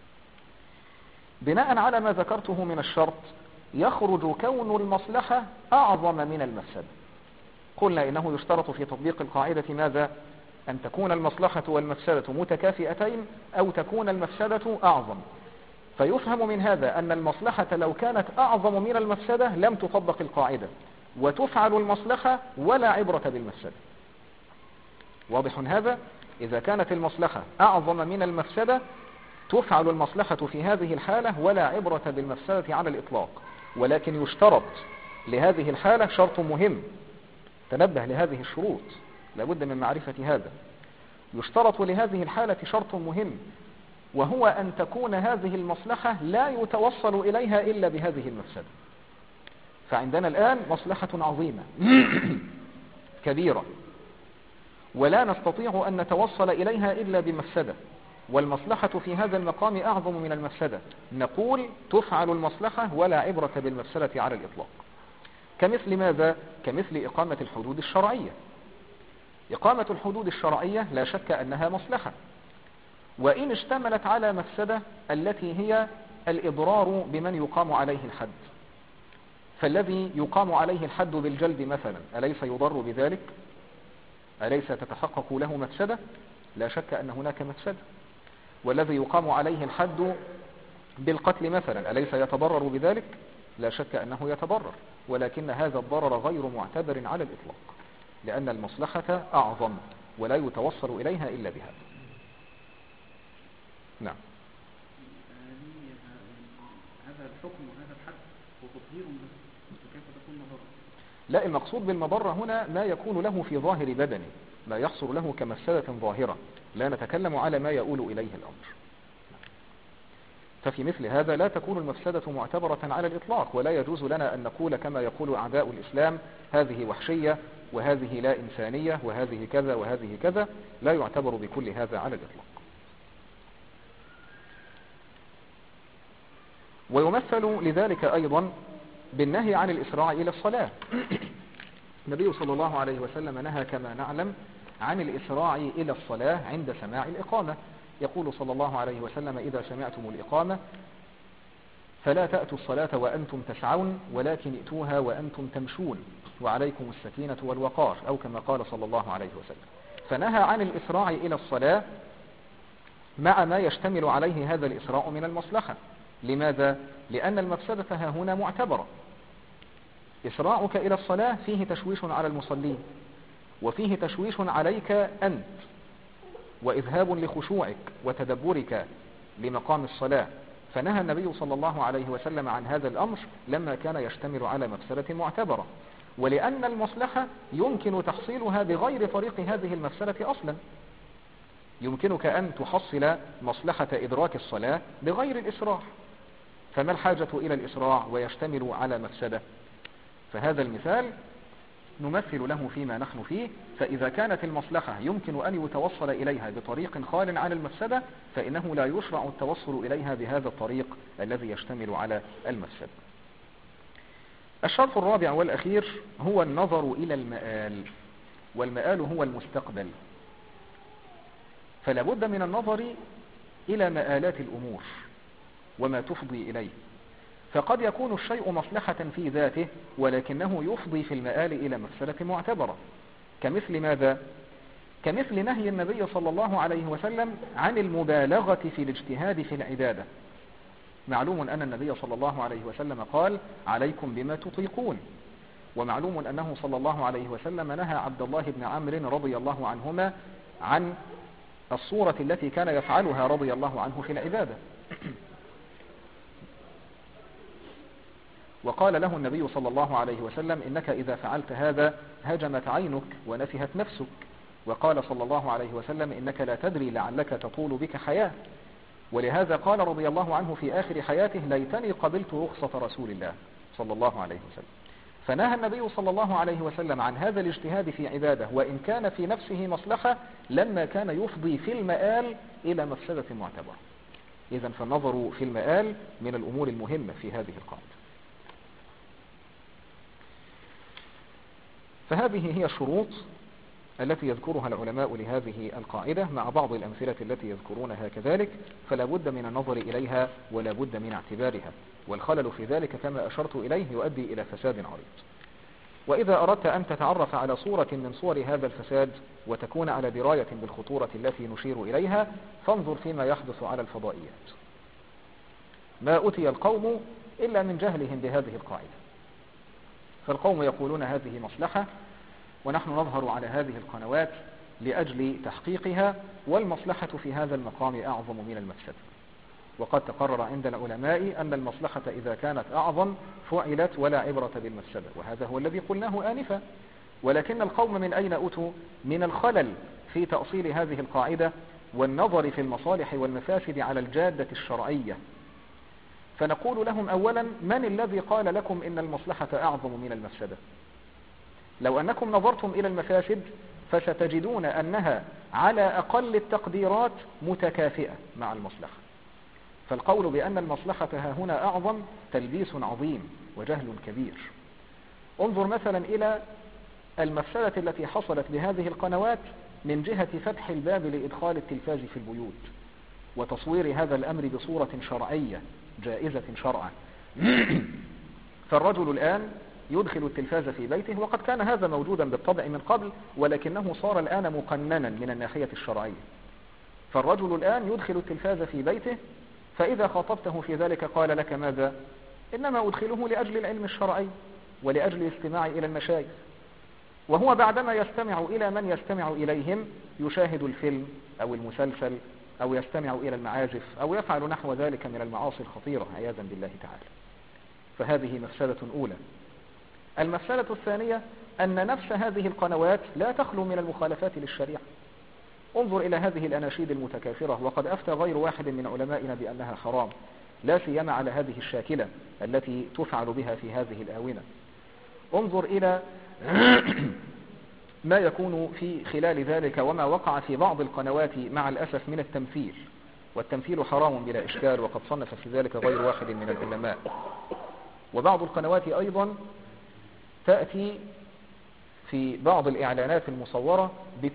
بناء على ما ذكرته من الشرط يخرج كون المصلحة أعظم من المفسدة. قلنا إنه يشترط في تطبيق القاعدة ماذا؟ أن تكون المصلحة والمفسدة متكافئتين أو تكون المفسدة أعظم. فيفهم من هذا أن المصلحة لو كانت أعظم من المفسدة لم تطبق القاعدة، وتفعل المصلحة ولا عبرة بالمفسدة. واضح هذا؟ إذا كانت المصلحة أعظم من المفسدة تفعل المصلحة في هذه الحالة ولا عبرة بالمفسدة على الإطلاق. ولكن يشترط لهذه الحالة شرط مهم، تنبه لهذه الشروط، لابد من معرفة هذا. يشترط لهذه الحالة شرط مهم، وهو أن تكون هذه المصلحة لا يتوصل إليها إلا بهذه المفسدة. فعندنا الآن مصلحة عظيمة كبيرة، ولا نستطيع أن نتوصل إليها إلا بمفسدة، والمصلحة في هذا المقام أعظم من المفسدة. نقول تفعل المصلحة ولا عبرة بالمفسدة على الإطلاق. كمثل ماذا؟ كمثل إقامة الحدود الشرعية. إقامة الحدود الشرعية لا شك أنها مصلحة، وإن اشتملت على مفسدة التي هي الإضرار بمن يقام عليه الحد. فالذي يقام عليه الحد بالجلد مثلا أليس يضر بذلك؟ أليس تتحقق له مفسدة؟ لا شك أن هناك مفسدة. والذي يقام عليه الحد بالقتل مثلا أليس يتضرر بذلك؟ لا شك أنه يتضرر، ولكن هذا الضرر غير معتبر على الإطلاق، لأن المصلحة أعظم ولا يتوصل إليها إلا بهذا. نعم. هذا الحكم وهذا الحد وتطهير كيف تكون مضرة؟ لا، المقصود بالمضرة هنا ما يكون له في ظاهر بدنه، ما يحصل له كمفسدة ظاهرة، لا نتكلم على ما يؤول إليه الأمر. ففي مثل هذا لا تكون المفسدة معتبرة على الإطلاق، ولا يجوز لنا أن نقول كما يقول أعداء الإسلام هذه وحشية وهذه لا إنسانية وهذه كذا وهذه كذا، لا يعتبر بكل هذا على الإطلاق. ويمثل لذلك أيضا بالنهي عن الإسراع إلى الصلاة. النبي صلى الله عليه وسلم نهى كما نعلم عن الإسراع إلى الصلاة عند سماع الإقامة. يقول صلى الله عليه وسلم: إذا سمعتم الإقامة فلا تأتوا الصلاة وأنتم تسعون ولكن ائتوها وأنتم تمشون وعليكم السكينة والوقار، أو كما قال صلى الله عليه وسلم. فنهى عن الإسراع إلى الصلاة مع ما يشتمل عليه هذا الإسراع من المصلحة. لماذا؟ لأن المفسدة ها هنا معتبرة. إسراعك إلى الصلاة فيه تشويش على المصلين، وفيه تشويش عليك أنت، وإذهاب لخشوعك وتدبرك لمقام الصلاة. فنهى النبي صلى الله عليه وسلم عن هذا الأمر لما كان يشتمل على مفسدة معتبرة، ولأن المصلحة يمكن تحصيلها بغير طريق هذه المفسدة أصلا. يمكنك أن تحصل مصلحة إدراك الصلاة بغير الإسراع، فما الحاجة إلى الإسراع ويشتمل على مفسدة؟ فهذا المثال نمثل له فيما نحن فيه. فإذا كانت المصلحة يمكن أن يتوصل إليها بطريق خال عن المفسدة، فإنه لا يشرع التوصل إليها بهذا الطريق الذي يشتمل على المفسدة. الشرط الرابع والأخير هو النظر إلى المآل، والمآل هو المستقبل. فلا بد من النظر إلى مآلات الأمور وما تفضي إليه. فقد يكون الشيء مصلحة في ذاته ولكنه يفضي في المآل إلى مفسدة معتبرة. كمثل ماذا؟ كمثل نهي النبي صلى الله عليه وسلم عن المبالغة في الاجتهاد في العبادة. معلوم أن النبي صلى الله عليه وسلم قال: عليكم بما تطيقون. ومعلوم أنه صلى الله عليه وسلم نهى عبد الله بن عمرو رضي الله عنهما عن الصورة التي كان يفعلها رضي الله عنه في العبادة. وقال له النبي صلى الله عليه وسلم: إنك إذا فعلت هذا هجمت عينك ونفهت نفسك. وقال صلى الله عليه وسلم: إنك لا تدري لعلك تطول بك حياة. ولهذا قال رضي الله عنه في آخر حياته: ليتني قبلت رخصة رسول الله صلى الله عليه وسلم. فنهى النبي صلى الله عليه وسلم عن هذا الاجتهاد في عبادة وإن كان في نفسه مصلحة لما كان يفضي في المآل إلى مفسدة معتبرة. إذن فالنظر في المآل من الأمور المهمة في هذه القاعدة. فهذه هي الشروط التي يذكرها العلماء لهذه القاعدة مع بعض الأمثلة التي يذكرونها كذلك، فلا بد من النظر إليها ولا بد من اعتبارها، والخلل في ذلك كما أشرت إليه يؤدي إلى فساد عريض. وإذا أردت أن تتعرف على صورة من صور هذا الفساد وتكون على دراية بالخطورة التي نشير إليها فانظر فيما يحدث على الفضائيات. ما أتي القوم إلا من جهلهم بهذه القاعدة، فالقوم يقولون هذه مصلحة ونحن نظهر على هذه القنوات لأجل تحقيقها، والمصلحة في هذا المقام أعظم من المفسدة. وقد تقرر عند العلماء أن المصلحة إذا كانت أعظم فعلت ولا عبرة بالمفسدة، وهذا هو الذي قلناه آنفا. ولكن القوم من أين أتوا؟ من الخلل في تأصيل هذه القاعدة والنظر في المصالح والمفاسد على الجادة الشرعية. فنقول لهم أولا: من الذي قال لكم إن المصلحة أعظم من المفسدة؟ لو أنكم نظرتم إلى المفاسد فستجدون أنها على أقل التقديرات متكافئة مع المصلحة. فالقول بأن المصلحة ها هنا أعظم تلبيس عظيم وجهل كبير. انظر مثلا إلى المفسدة التي حصلت بهذه القنوات من جهة فتح الباب لإدخال التلفاز في البيوت وتصوير هذا الأمر بصورة شرعية جائزة شرعا. فالرجل الآن يدخل التلفاز في بيته، وقد كان هذا موجودا بالطبع من قبل، ولكنه صار الآن مقننا من الناحية الشرعية. فالرجل الآن يدخل التلفاز في بيته، فإذا خاطبته في ذلك قال لك: ماذا؟ إنما أدخله لأجل العلم الشرعي ولأجل الاستماع إلى المشايخ. وهو بعدما يستمع إلى من يستمع إليهم يشاهد الفيلم أو المسلسل أو يستمع إلى المعازف أو يفعل نحو ذلك من المعاصي الخطيرة عياذا بالله تعالى. فهذه مفسدة أولى. المفسدة الثانية أن نفس هذه القنوات لا تخلو من المخالفات للشريعة. انظر إلى هذه الأناشيد المتكاثرة، وقد أفتى غير واحد من علمائنا بأنها حرام، لا سيما على هذه الشاكلة التي تفعل بها في هذه الآونة. انظر إلى ما يكون في خلال ذلك وما وقع في بعض القنوات مع الأسف من التمثيل، والتمثيل حرام بلا إشكال، وقد صنف في ذلك غير واحد من العلماء. وبعض القنوات أيضا تأتي في بعض الإعلانات المصورة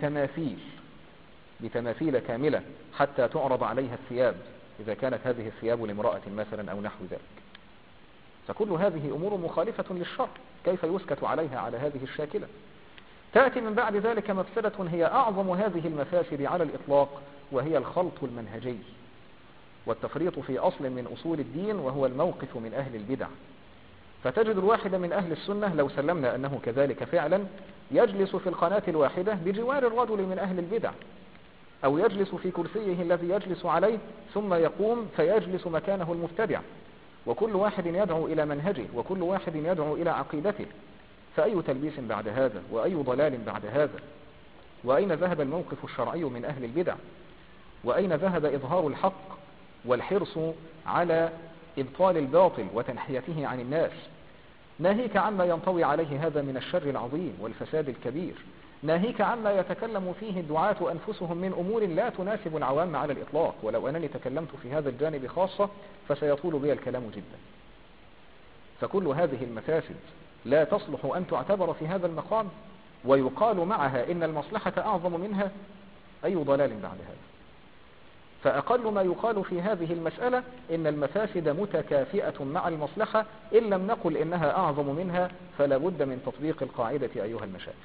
بتماثيل كاملة حتى تعرض عليها الثياب إذا كانت هذه الثياب لامرأة مثلا أو نحو ذلك. فكل هذه أمور مخالفة للشرع، كيف يسكت عليها على هذه الشاكلة؟ تأتي من بعد ذلك مفسدة هي أعظم هذه المفاسد على الإطلاق، وهي الخلط المنهجي والتفريط في أصل من أصول الدين، وهو الموقف من أهل البدع. فتجد الواحد من أهل السنة لو سلمنا أنه كذلك فعلا يجلس في القناة الواحدة بجوار الرجل من أهل البدع، أو يجلس في كرسيه الذي يجلس عليه ثم يقوم فيجلس مكانه المبتدع، وكل واحد يدعو إلى منهجه وكل واحد يدعو إلى عقيدته. فأي تلبيس بعد هذا وأي ضلال بعد هذا؟ وأين ذهب الموقف الشرعي من أهل البدع؟ وأين ذهب إظهار الحق والحرص على إبطال الباطل وتنحيته عن الناس؟ ناهيك عما ينطوي عليه هذا من الشر العظيم والفساد الكبير، ناهيك عما يتكلم فيه الدعاة أنفسهم من أمور لا تناسب العوام على الإطلاق. ولو أنني تكلمت في هذا الجانب خاصة فسيطول بي الكلام جدا. فكل هذه المفاسد لا تصلح أن تعتبر في هذا المقام، ويقال معها إن المصلحة أعظم منها. أي ضلال بعد هذا؟ فأقل ما يقال في هذه المسألة إن المفاسد متكافئة مع المصلحة، إن لم نقل إنها أعظم منها، فلا بد من تطبيق القاعدة أيها المشايخ.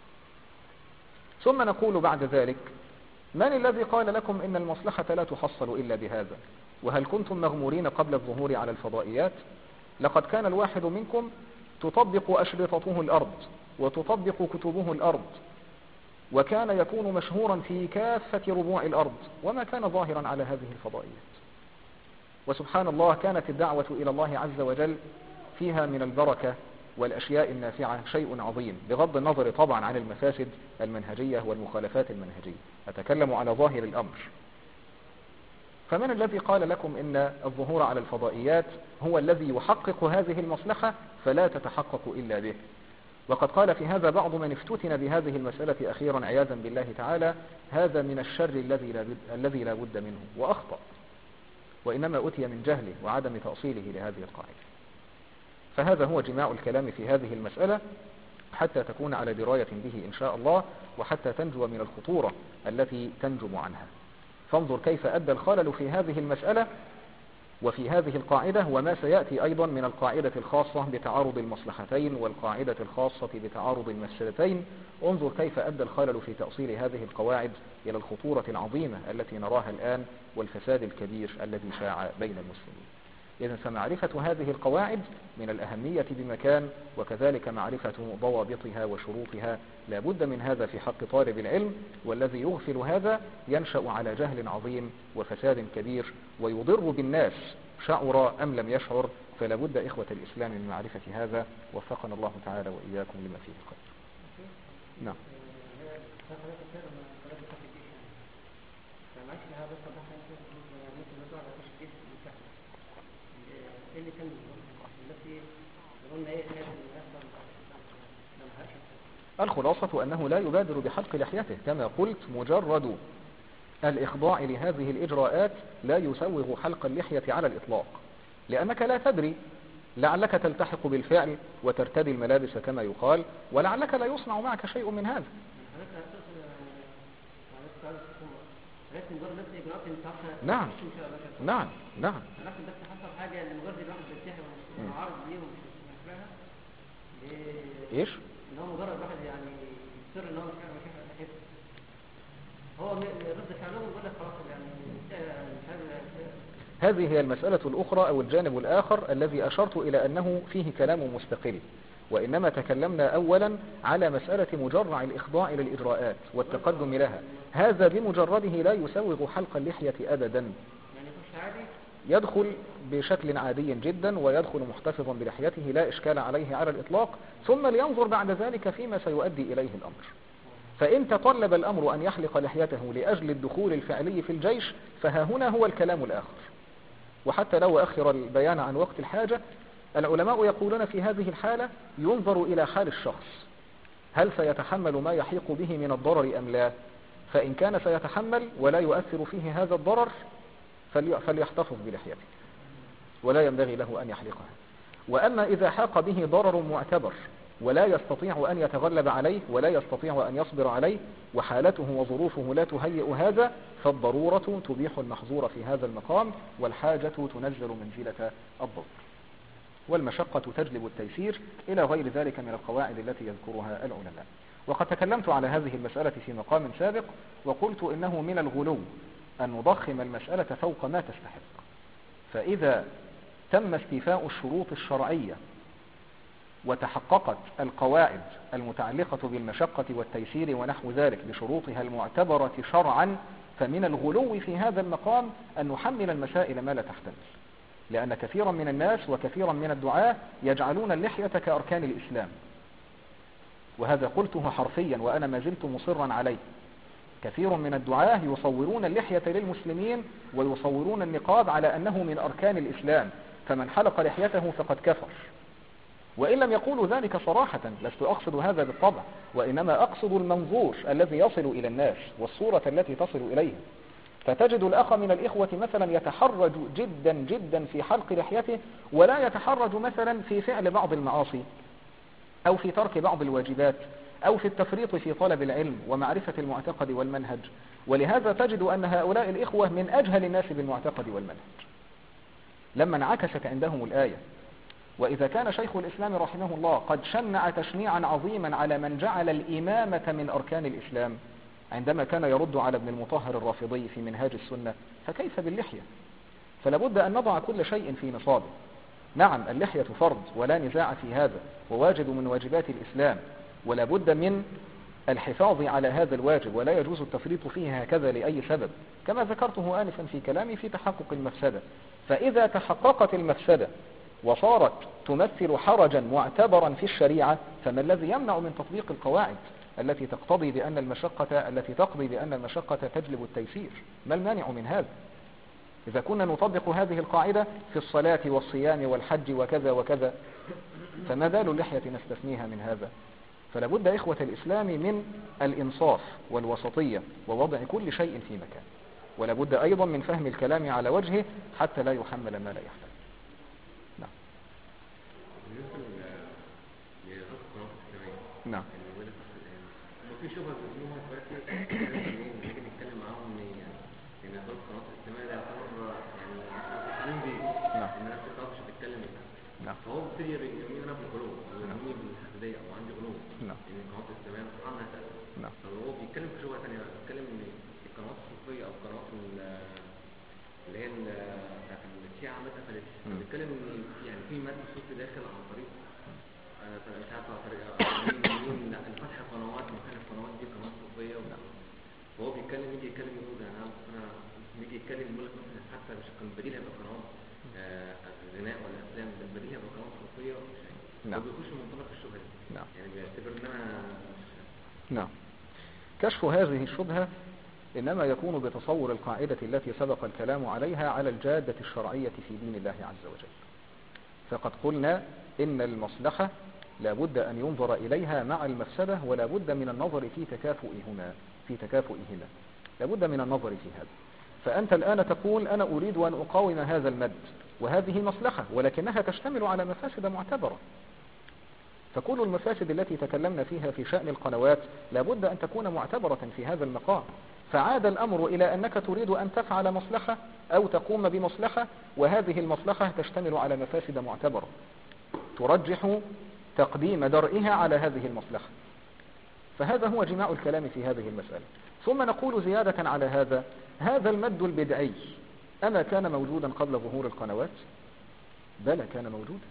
ثم نقول بعد ذلك: من الذي قال لكم إن المصلحة لا تحصل إلا بهذا؟ وهل كنتم مغمورين قبل الظهور على الفضائيات؟ لقد كان الواحد منكم تطبق أشرطته الأرض وتطبق كتبه الأرض، وكان يكون مشهورا في كافة ربوع الأرض، وما كان ظاهرا على هذه الفضائيات. وسبحان الله كانت الدعوة إلى الله عز وجل فيها من البركة والأشياء النافعة شيء عظيم، بغض النظر طبعا عن المفاسد المنهجية والمخالفات المنهجية، أتكلم على ظاهر الأمر. فمن الذي قال لكم إن الظهور على الفضائيات هو الذي يحقق هذه المصلحة فلا تتحقق إلا به؟ وقد قال في هذا بعض من افتتن بهذه المسألة أخيرا عياذا بالله تعالى: هذا من الشر الذي لا بد منه، وأخطأ، وإنما أتي من جهله وعدم تأصيله لهذه القاعدة. فهذا هو جماع الكلام في هذه المسألة، حتى تكون على دراية به إن شاء الله، وحتى تنجو من الخطورة التي تنجم عنها. فانظر كيف أدى الخلل في هذه المسألة وفي هذه القاعدة، وما سيأتي أيضا من القاعدة الخاصة بتعارض المصلحتين والقاعدة الخاصة بتعارض المفسدتين. انظر كيف أدى الخلل في تأصيل هذه القواعد إلى الخطورة العظيمة التي نراها الآن والفساد الكبير الذي شاع بين المسلمين. إذن فمعرفة هذه القواعد من الأهمية بمكان، وكذلك معرفة ضوابطها وشروطها لا بد من هذا في حق طالب العلم، والذي يغفل هذا ينشأ على جهل عظيم وفساد كبير ويضر بالناس شعر أم لم يشعر. فلا بد إخوة الإسلام من معرفة هذا، وفقنا الله تعالى وإياكم لما فيه الخير. نعم. الخلاصة أنه لا يبادر بحلق لحيته كما قلت. مجرد الإخضاع لهذه الإجراءات لا يسوغ حلق اللحية على الإطلاق، لأنك لا تدري، لعلك تلتحق بالفعل وترتدي الملابس كما يقال، ولعلك لا يصنع معك شيء من هذا. نعم نعم نعم. ايش؟ ان هو مجرد واحد يعني سر ان هو مش هو رد فعلهم يقول لك خلاص يعني هذه هي المسألة الأخرى أو الجانب الآخر الذي أشرت إلى أنه فيه كلام مستقل، وإنما تكلمنا أولا على مسألة مجرع الإخضاع إلى الإجراءات والتقدم لها. هذا بمجرده لا يسوغ حلق اللحية أبدا، يدخل بشكل عادي جدا ويدخل محتفظا بلحيته لا إشكال عليه على الإطلاق، ثم لينظر بعد ذلك فيما سيؤدي إليه الأمر. فإن تطلب الأمر أن يحلق لحيته لأجل الدخول الفعلي في الجيش فها هنا هو الكلام الآخر. وحتى لو أخر البيان عن وقت الحاجة، العلماء يقولون في هذه الحالة ينظر إلى حال الشخص، هل سيتحمل ما يحيق به من الضرر أم لا؟ فإن كان سيتحمل ولا يؤثر فيه هذا الضرر فليحتفظ بلحيته ولا ينبغي له أن يحلقها. وأما إذا حاق به ضرر معتبر ولا يستطيع أن يتغلب عليه ولا يستطيع أن يصبر عليه وحالته وظروفه لا تهيئ هذا، فالضرورة تبيح المحظور في هذا المقام، والحاجة تنزل منزلة الضرر، والمشقة تجلب التيسير، إلى غير ذلك من القواعد التي يذكرها العلماء. وقد تكلمت على هذه المسألة في مقام سابق وقلت إنه من الغلو أن نضخم المسألة فوق ما تستحق. فإذا تم استيفاء الشروط الشرعية وتحققت القواعد المتعلقة بالمشقة والتيسير ونحو ذلك بشروطها المعتبرة شرعا، فمن الغلو في هذا المقام أن نحمل المسائل ما لا تحتمل، لأن كثيرا من الناس وكثيرا من الدعاة يجعلون اللحية كأركان الإسلام، وهذا قلته حرفيا وأنا ما زلت مصرا عليه. كثير من الدعاة يصورون اللحية للمسلمين ويصورون النقاب على أنه من أركان الإسلام، فمن حلق لحيته فقد كفر. وإن لم يقولوا ذلك صراحة، لست أقصد هذا بالطبع، وإنما أقصد المنظور الذي يصل إلى الناس والصورة التي تصل إليهم. فتجد الأخ من الإخوة مثلا يتحرج جدا جدا في حلق لحيته، ولا يتحرج مثلا في فعل بعض المعاصي أو في ترك بعض الواجبات أو في التفريط في طلب العلم ومعرفة المعتقد والمنهج. ولهذا تجد أن هؤلاء الإخوة من أجهل الناس بالمعتقد والمنهج لما انعكست عندهم الآية. وإذا كان شيخ الإسلام رحمه الله قد شنع تشنيعا عظيما على من جعل الإمامة من أركان الإسلام عندما كان يرد على ابن المطهر الرافضي في منهاج السنة، فكيف باللحية؟ فلابد أن نضع كل شيء في نصابه. نعم اللحية فرض ولا نزاع في هذا، وواجب من واجبات الإسلام، ولا بد من الحفاظ على هذا الواجب، ولا يجوز التفريط فيه هكذا لأي سبب، كما ذكرته آنفا في كلامي في تحقق المفسدة. فإذا تحققت المفسدة وصارت تمثل حرجا معتبرا في الشريعة، فما الذي يمنع من تطبيق القواعد التي تقتضي بأن المشقة تجلب التيسير؟ ما المانع من هذا؟ إذا كنا نطبق هذه القاعدة في الصلاة والصيام والحج وكذا وكذا، فما بال اللحية نستثنيها من هذا؟ فلا بد إخوة الإسلام من الإنصاف والوسطية ووضع كل شيء في مكان، ولا بد أيضا من فهم الكلام على وجهه حتى لا يحمل ما لا يحتمل. نعم. نعم. في شبهة بيقولوها دلوقتي نيجي نتكلم معاهم ان إدارة القنوات الاجتماعية ده يعتبر يعني دي نعم. الناس ما بتعرفش تتكلم منها. نعم. فهو بيبتدي يرميني انا بالقلوب او يرميني بالحسدية او عندي قلوب نعم. ان القنوات الاجتماعية عنها تأثير. نعم. فهو بيتكلم في شبهة ثانية، بيتكلم ان القنوات الصوفية او القنوات اللي هي بتاعت الشيعة عامة قفلت. بيتكلم ان يعني في مد صوتي داخل عن طريق مش عارف على طريقة فتح قنوات مكان القنوات دي قنوات صوفية. وهو بيتكلم يجي يتكلم يقول انا يجي يتكلم يقول لك مثلا حتى مش كان بديل هيبقى قنوات غناء ولا افلام، ده البديل هيبقى قنوات صوفية. نعم. هو بيخش من منطلق الشبهة. نعم. يعني بيعتبر ان انا نعم. كشف هذه الشبهة إنما يكون بتصور القاعدة التي سبق الكلام عليها على الجادة الشرعية في دين الله عز وجل. فقد قلنا إن المصلحة لا بد أن ينظر إليها مع المفسدة، ولا بد من النظر في تكافؤهما لا بد من النظر في هذا. فأنت الآن تقول أنا أريد أن أقاوم هذا المد، وهذه مصلحة ولكنها تشتمل على مفاسد معتبرة. فكل المفاسد التي تكلمنا فيها في شأن القنوات لا بد أن تكون معتبرة في هذا المقام. فعاد الأمر إلى أنك تريد أن تفعل مصلحة أو تقوم بمصلحة، وهذه المصلحة تشتمل على مفاسد معتبرة ترجح تقديم درئها على هذه المصلحة. فهذا هو جماع الكلام في هذه المسألة. ثم نقول زيادة على هذا المد البدعي أما كان موجودا قبل ظهور القنوات؟ بلى كان موجودا.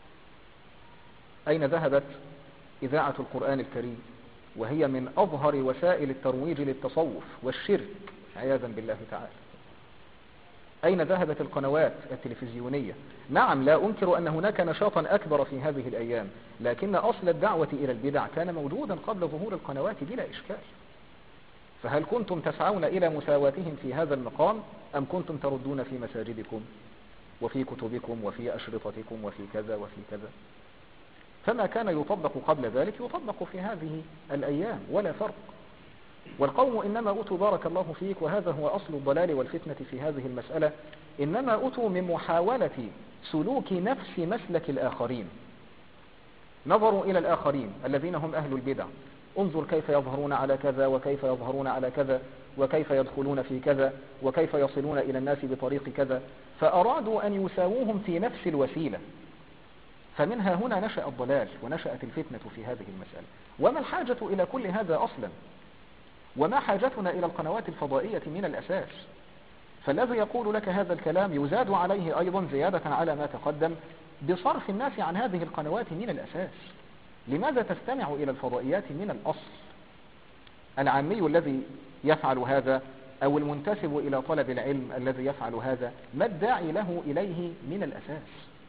أين ذهبت إذاعة القرآن الكريم وهي من أظهر وسائل الترويج للتصوف والشرك عياذا بالله تعالى؟ أين ذهبت القنوات التلفزيونية؟ نعم، لا أنكر أن هناك نشاطا أكبر في هذه الأيام، لكن أصل الدعوة إلى البدع كان موجودا قبل ظهور القنوات بلا إشكال. فهل كنتم تسعون إلى مساواتهم في هذا المقام أم كنتم تردون في مساجدكم وفي كتبكم وفي أشرطتكم وفي كذا وفي كذا؟ فما كان يطبق قبل ذلك يطبق في هذه الأيام ولا فرق. والقوم إنما أتوا بارك الله فيك، وهذا هو أصل الضلال والفتنة في هذه المسألة، إنما أتوا من محاولة سلوك نفس مسلك الآخرين. نظروا إلى الآخرين الذين هم أهل البدع، انظر كيف يظهرون على كذا وكيف يظهرون على كذا وكيف يدخلون في كذا وكيف يصلون إلى الناس بطريق كذا، فأرادوا أن يساووهم في نفس الوسيلة. فمنها هنا نشأ الضلال ونشأت الفتنة في هذه المسألة. وما الحاجة إلى كل هذا أصلا؟ وما حاجتنا إلى القنوات الفضائية من الأساس؟ فالذي يقول لك هذا الكلام يزاد عليه أيضا زيادة على ما تقدم بصرف الناس عن هذه القنوات من الأساس. لماذا تستمع إلى الفضائيات من الأصل؟ العامي الذي يفعل هذا أو المنتسب إلى طلب العلم الذي يفعل هذا، ما الداعي له إليه من الأساس؟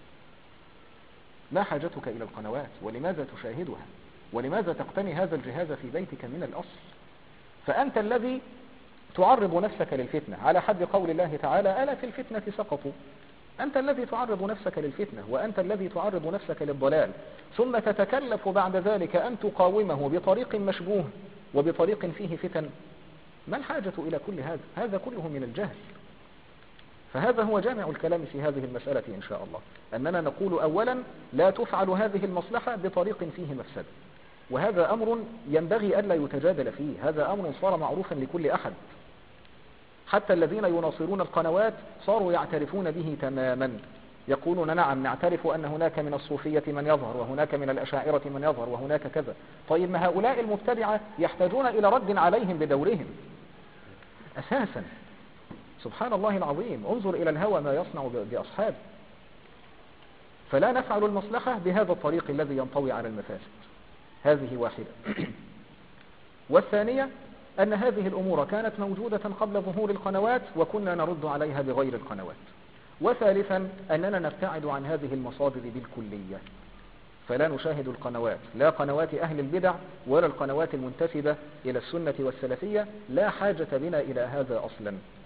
ما حاجتك إلى القنوات؟ ولماذا تشاهدها؟ ولماذا تقتني هذا الجهاز في بيتك من الأصل؟ فأنت الذي تعرض نفسك للفتنة، على حد قول الله تعالى ألا في الفتنة سقطوا. أنت الذي تعرض نفسك للفتنة، وأنت الذي تعرض نفسك للضلال، ثم تتكلف بعد ذلك أن تقاومه بطريق مشبوه وبطريق فيه فتن. ما الحاجة إلى كل هذا؟ هذا كله من الجهل. فهذا هو جامع الكلام في هذه المسألة إن شاء الله، أننا نقول أولا لا تفعل هذه المصلحة بطريق فيه مفسد، وهذا أمر ينبغي ألا يتجادل فيه. هذا أمر صار معروفا لكل أحد، حتى الذين يناصرون القنوات صاروا يعترفون به تماما، يقولون نعم نعترف أن هناك من الصوفية من يظهر وهناك من الأشاعرة من يظهر وهناك كذا. طيب ما هؤلاء المبتدعة يحتاجون إلى رد عليهم بدورهم أساسا. سبحان الله العظيم، انظر إلى الهوى ما يصنع بأصحابه. فلا نفعل المصلحة بهذا الطريق الذي ينطوي على المفاسد. هذه واحدة. والثانية أن هذه الأمور كانت موجودة قبل ظهور القنوات وكنا نرد عليها بغير القنوات. وثالثا أننا نبتعد عن هذه المصادر بالكلية، فلا نشاهد القنوات، لا قنوات أهل البدع ولا القنوات المنتسبة إلى السنة والسلفية، لا حاجة بنا إلى هذا أصلا.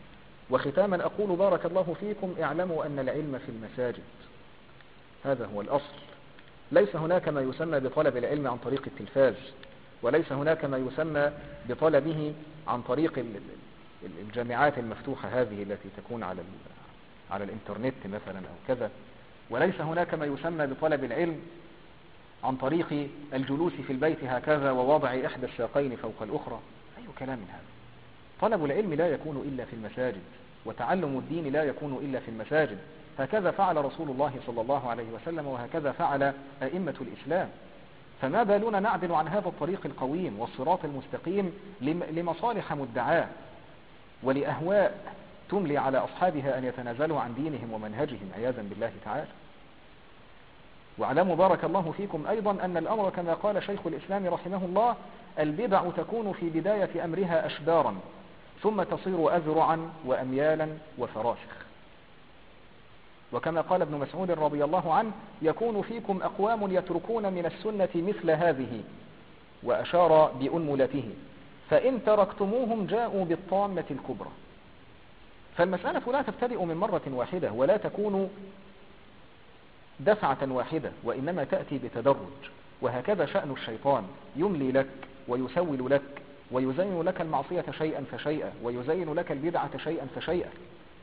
وختاما أقول بارك الله فيكم، اعلموا أن العلم في المساجد، هذا هو الأصل. ليس هناك ما يسمى بطلب العلم عن طريق التلفاز، وليس هناك ما يسمى بطلبه عن طريق الجامعات المفتوحة هذه التي تكون على الإنترنت مثلا أو كذا، وليس هناك ما يسمى بطلب العلم عن طريق الجلوس في البيت هكذا ووضع إحدى الساقين فوق الأخرى. أي كلام من هذا؟ طلب العلم لا يكون إلا في المساجد، وتعلم الدين لا يكون إلا في المساجد. هكذا فعل رسول الله صلى الله عليه وسلم، وهكذا فعل أئمة الإسلام. فما بالنا نعدل عن هذا الطريق القويم والصراط المستقيم لمصالح مدعاة ولأهواء تملي على أصحابها أن يتنازلوا عن دينهم ومنهجهم عياذا بالله تعالى. واعلموا بارك الله فيكم أيضا أن الأمر كما قال شيخ الإسلام رحمه الله: البدع تكون في بداية أمرها أشبارا، ثم تصير أذرعا وأميالا وفراشخ. وكما قال ابن مسعود رضي الله عنه: يكون فيكم أقوام يتركون من السنة مثل هذه، وأشار بأنملته، فإن تركتموهم جاءوا بالطامة الكبرى. فالمسألة لا تبتدئ من مرة واحدة، ولا تكون دفعة واحدة، وإنما تأتي بتدرج. وهكذا شأن الشيطان، يملي لك ويسول لك ويزين لك المعصية شيئا فشيئا، ويزين لك البدعة شيئا فشيئا.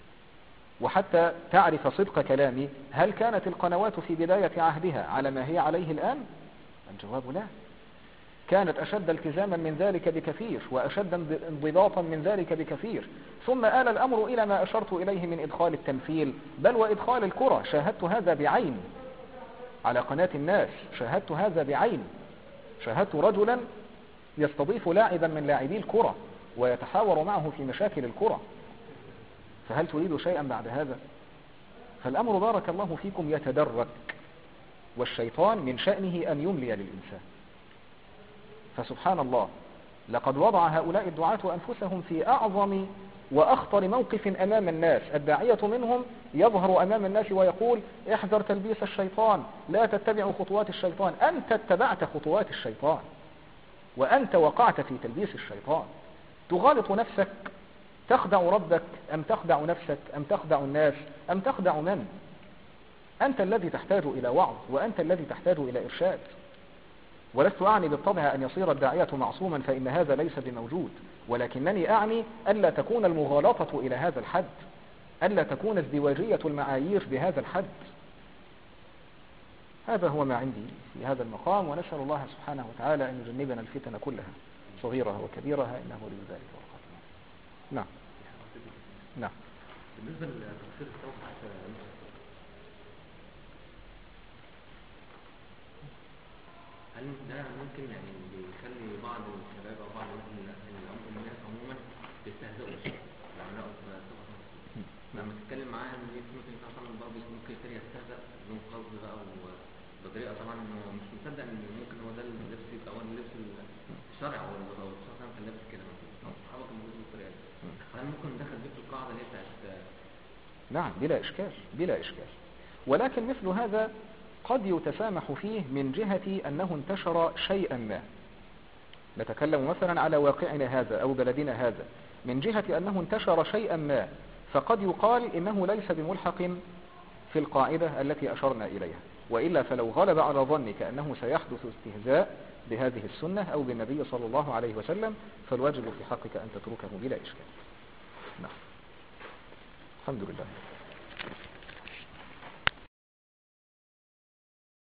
وحتى تعرف صدق كلامي، هل كانت القنوات في بداية عهدها على ما هي عليه الآن؟ الجواب لا، كانت أشد التزاما من ذلك بكثير، وأشد انضباطا من ذلك بكثير. ثم آل الأمر إلى ما أشرت إليه من إدخال التمثيل، بل وإدخال الكرة. شاهدت هذا بعين على قناة الناس، شاهدت هذا بعين. شاهدت رجلا يستضيف لاعبا من لاعبي الكرة ويتحاور معه في مشاكل الكرة. فهل تريد شيئا بعد هذا؟ فالأمر بارك الله فيكم يتدرج، والشيطان من شأنه أن يملي للإنسان. فسبحان الله، لقد وضع هؤلاء الدعاة أنفسهم في أعظم وأخطر موقف أمام الناس. الداعية منهم يظهر أمام الناس ويقول: احذر تلبيس الشيطان، لا تتبعوا خطوات الشيطان. أنت اتبعت خطوات الشيطان، وأنت وقعت في تلبيس الشيطان. تغالط نفسك، تخدع ربك، أم تخدع نفسك، أم تخدع الناس، أم تخدع من؟ أنت الذي تحتاج إلى وعظ، وأنت الذي تحتاج إلى إرشاد. ولست أعني بالطبع أن يصير الداعية معصوما، فإن هذا ليس بموجود، ولكنني أعني ألا تكون المغالطة إلى هذا الحد، ألا تكون ازدواجية المعايير بهذا الحد. هذا هو ما عندي في هذا المقام، ونسأل الله سبحانه وتعالى أن يجنبنا الفتن كلها صغيرها وكبيرها، إنه ولي ذلك والقادر. نعم نعم. بالنسبة لتفسير الصوت حتى هل ده ممكن يعني بيخلي بعض الشباب او بعض الناس عموما بيستهزئوا بالشيء العلماء لما تتكلم معاه ان ممكن مثلا برضه ممكن الثاني يستهزأ بدون قصد بقى وبطريقه طبعا انه مش مصدق ان ممكن هو ده اللبس يبقى هو اللبس الشرعي او الشخص كان لابس كده مثلا اصحابه كانوا بيلبسوا بالطريقه دي. هل ممكن ندخل دي في القاعده اللي هي بتاعت؟ نعم بلا اشكال، بلا اشكال. ولكن مثل هذا قد يتسامح فيه من جهة أنه انتشر شيئا ما. نتكلم مثلا على واقعنا هذا أو بلدنا هذا، من جهة أنه انتشر شيئا ما، فقد يقال إنه ليس بملحق في القاعدة التي أشرنا إليها. وإلا فلو غلب على ظنك أنه سيحدث استهزاء بهذه السنة أو بالنبي صلى الله عليه وسلم، فالواجب في حقك أن تتركه بلا إشكال. نعم. الحمد لله.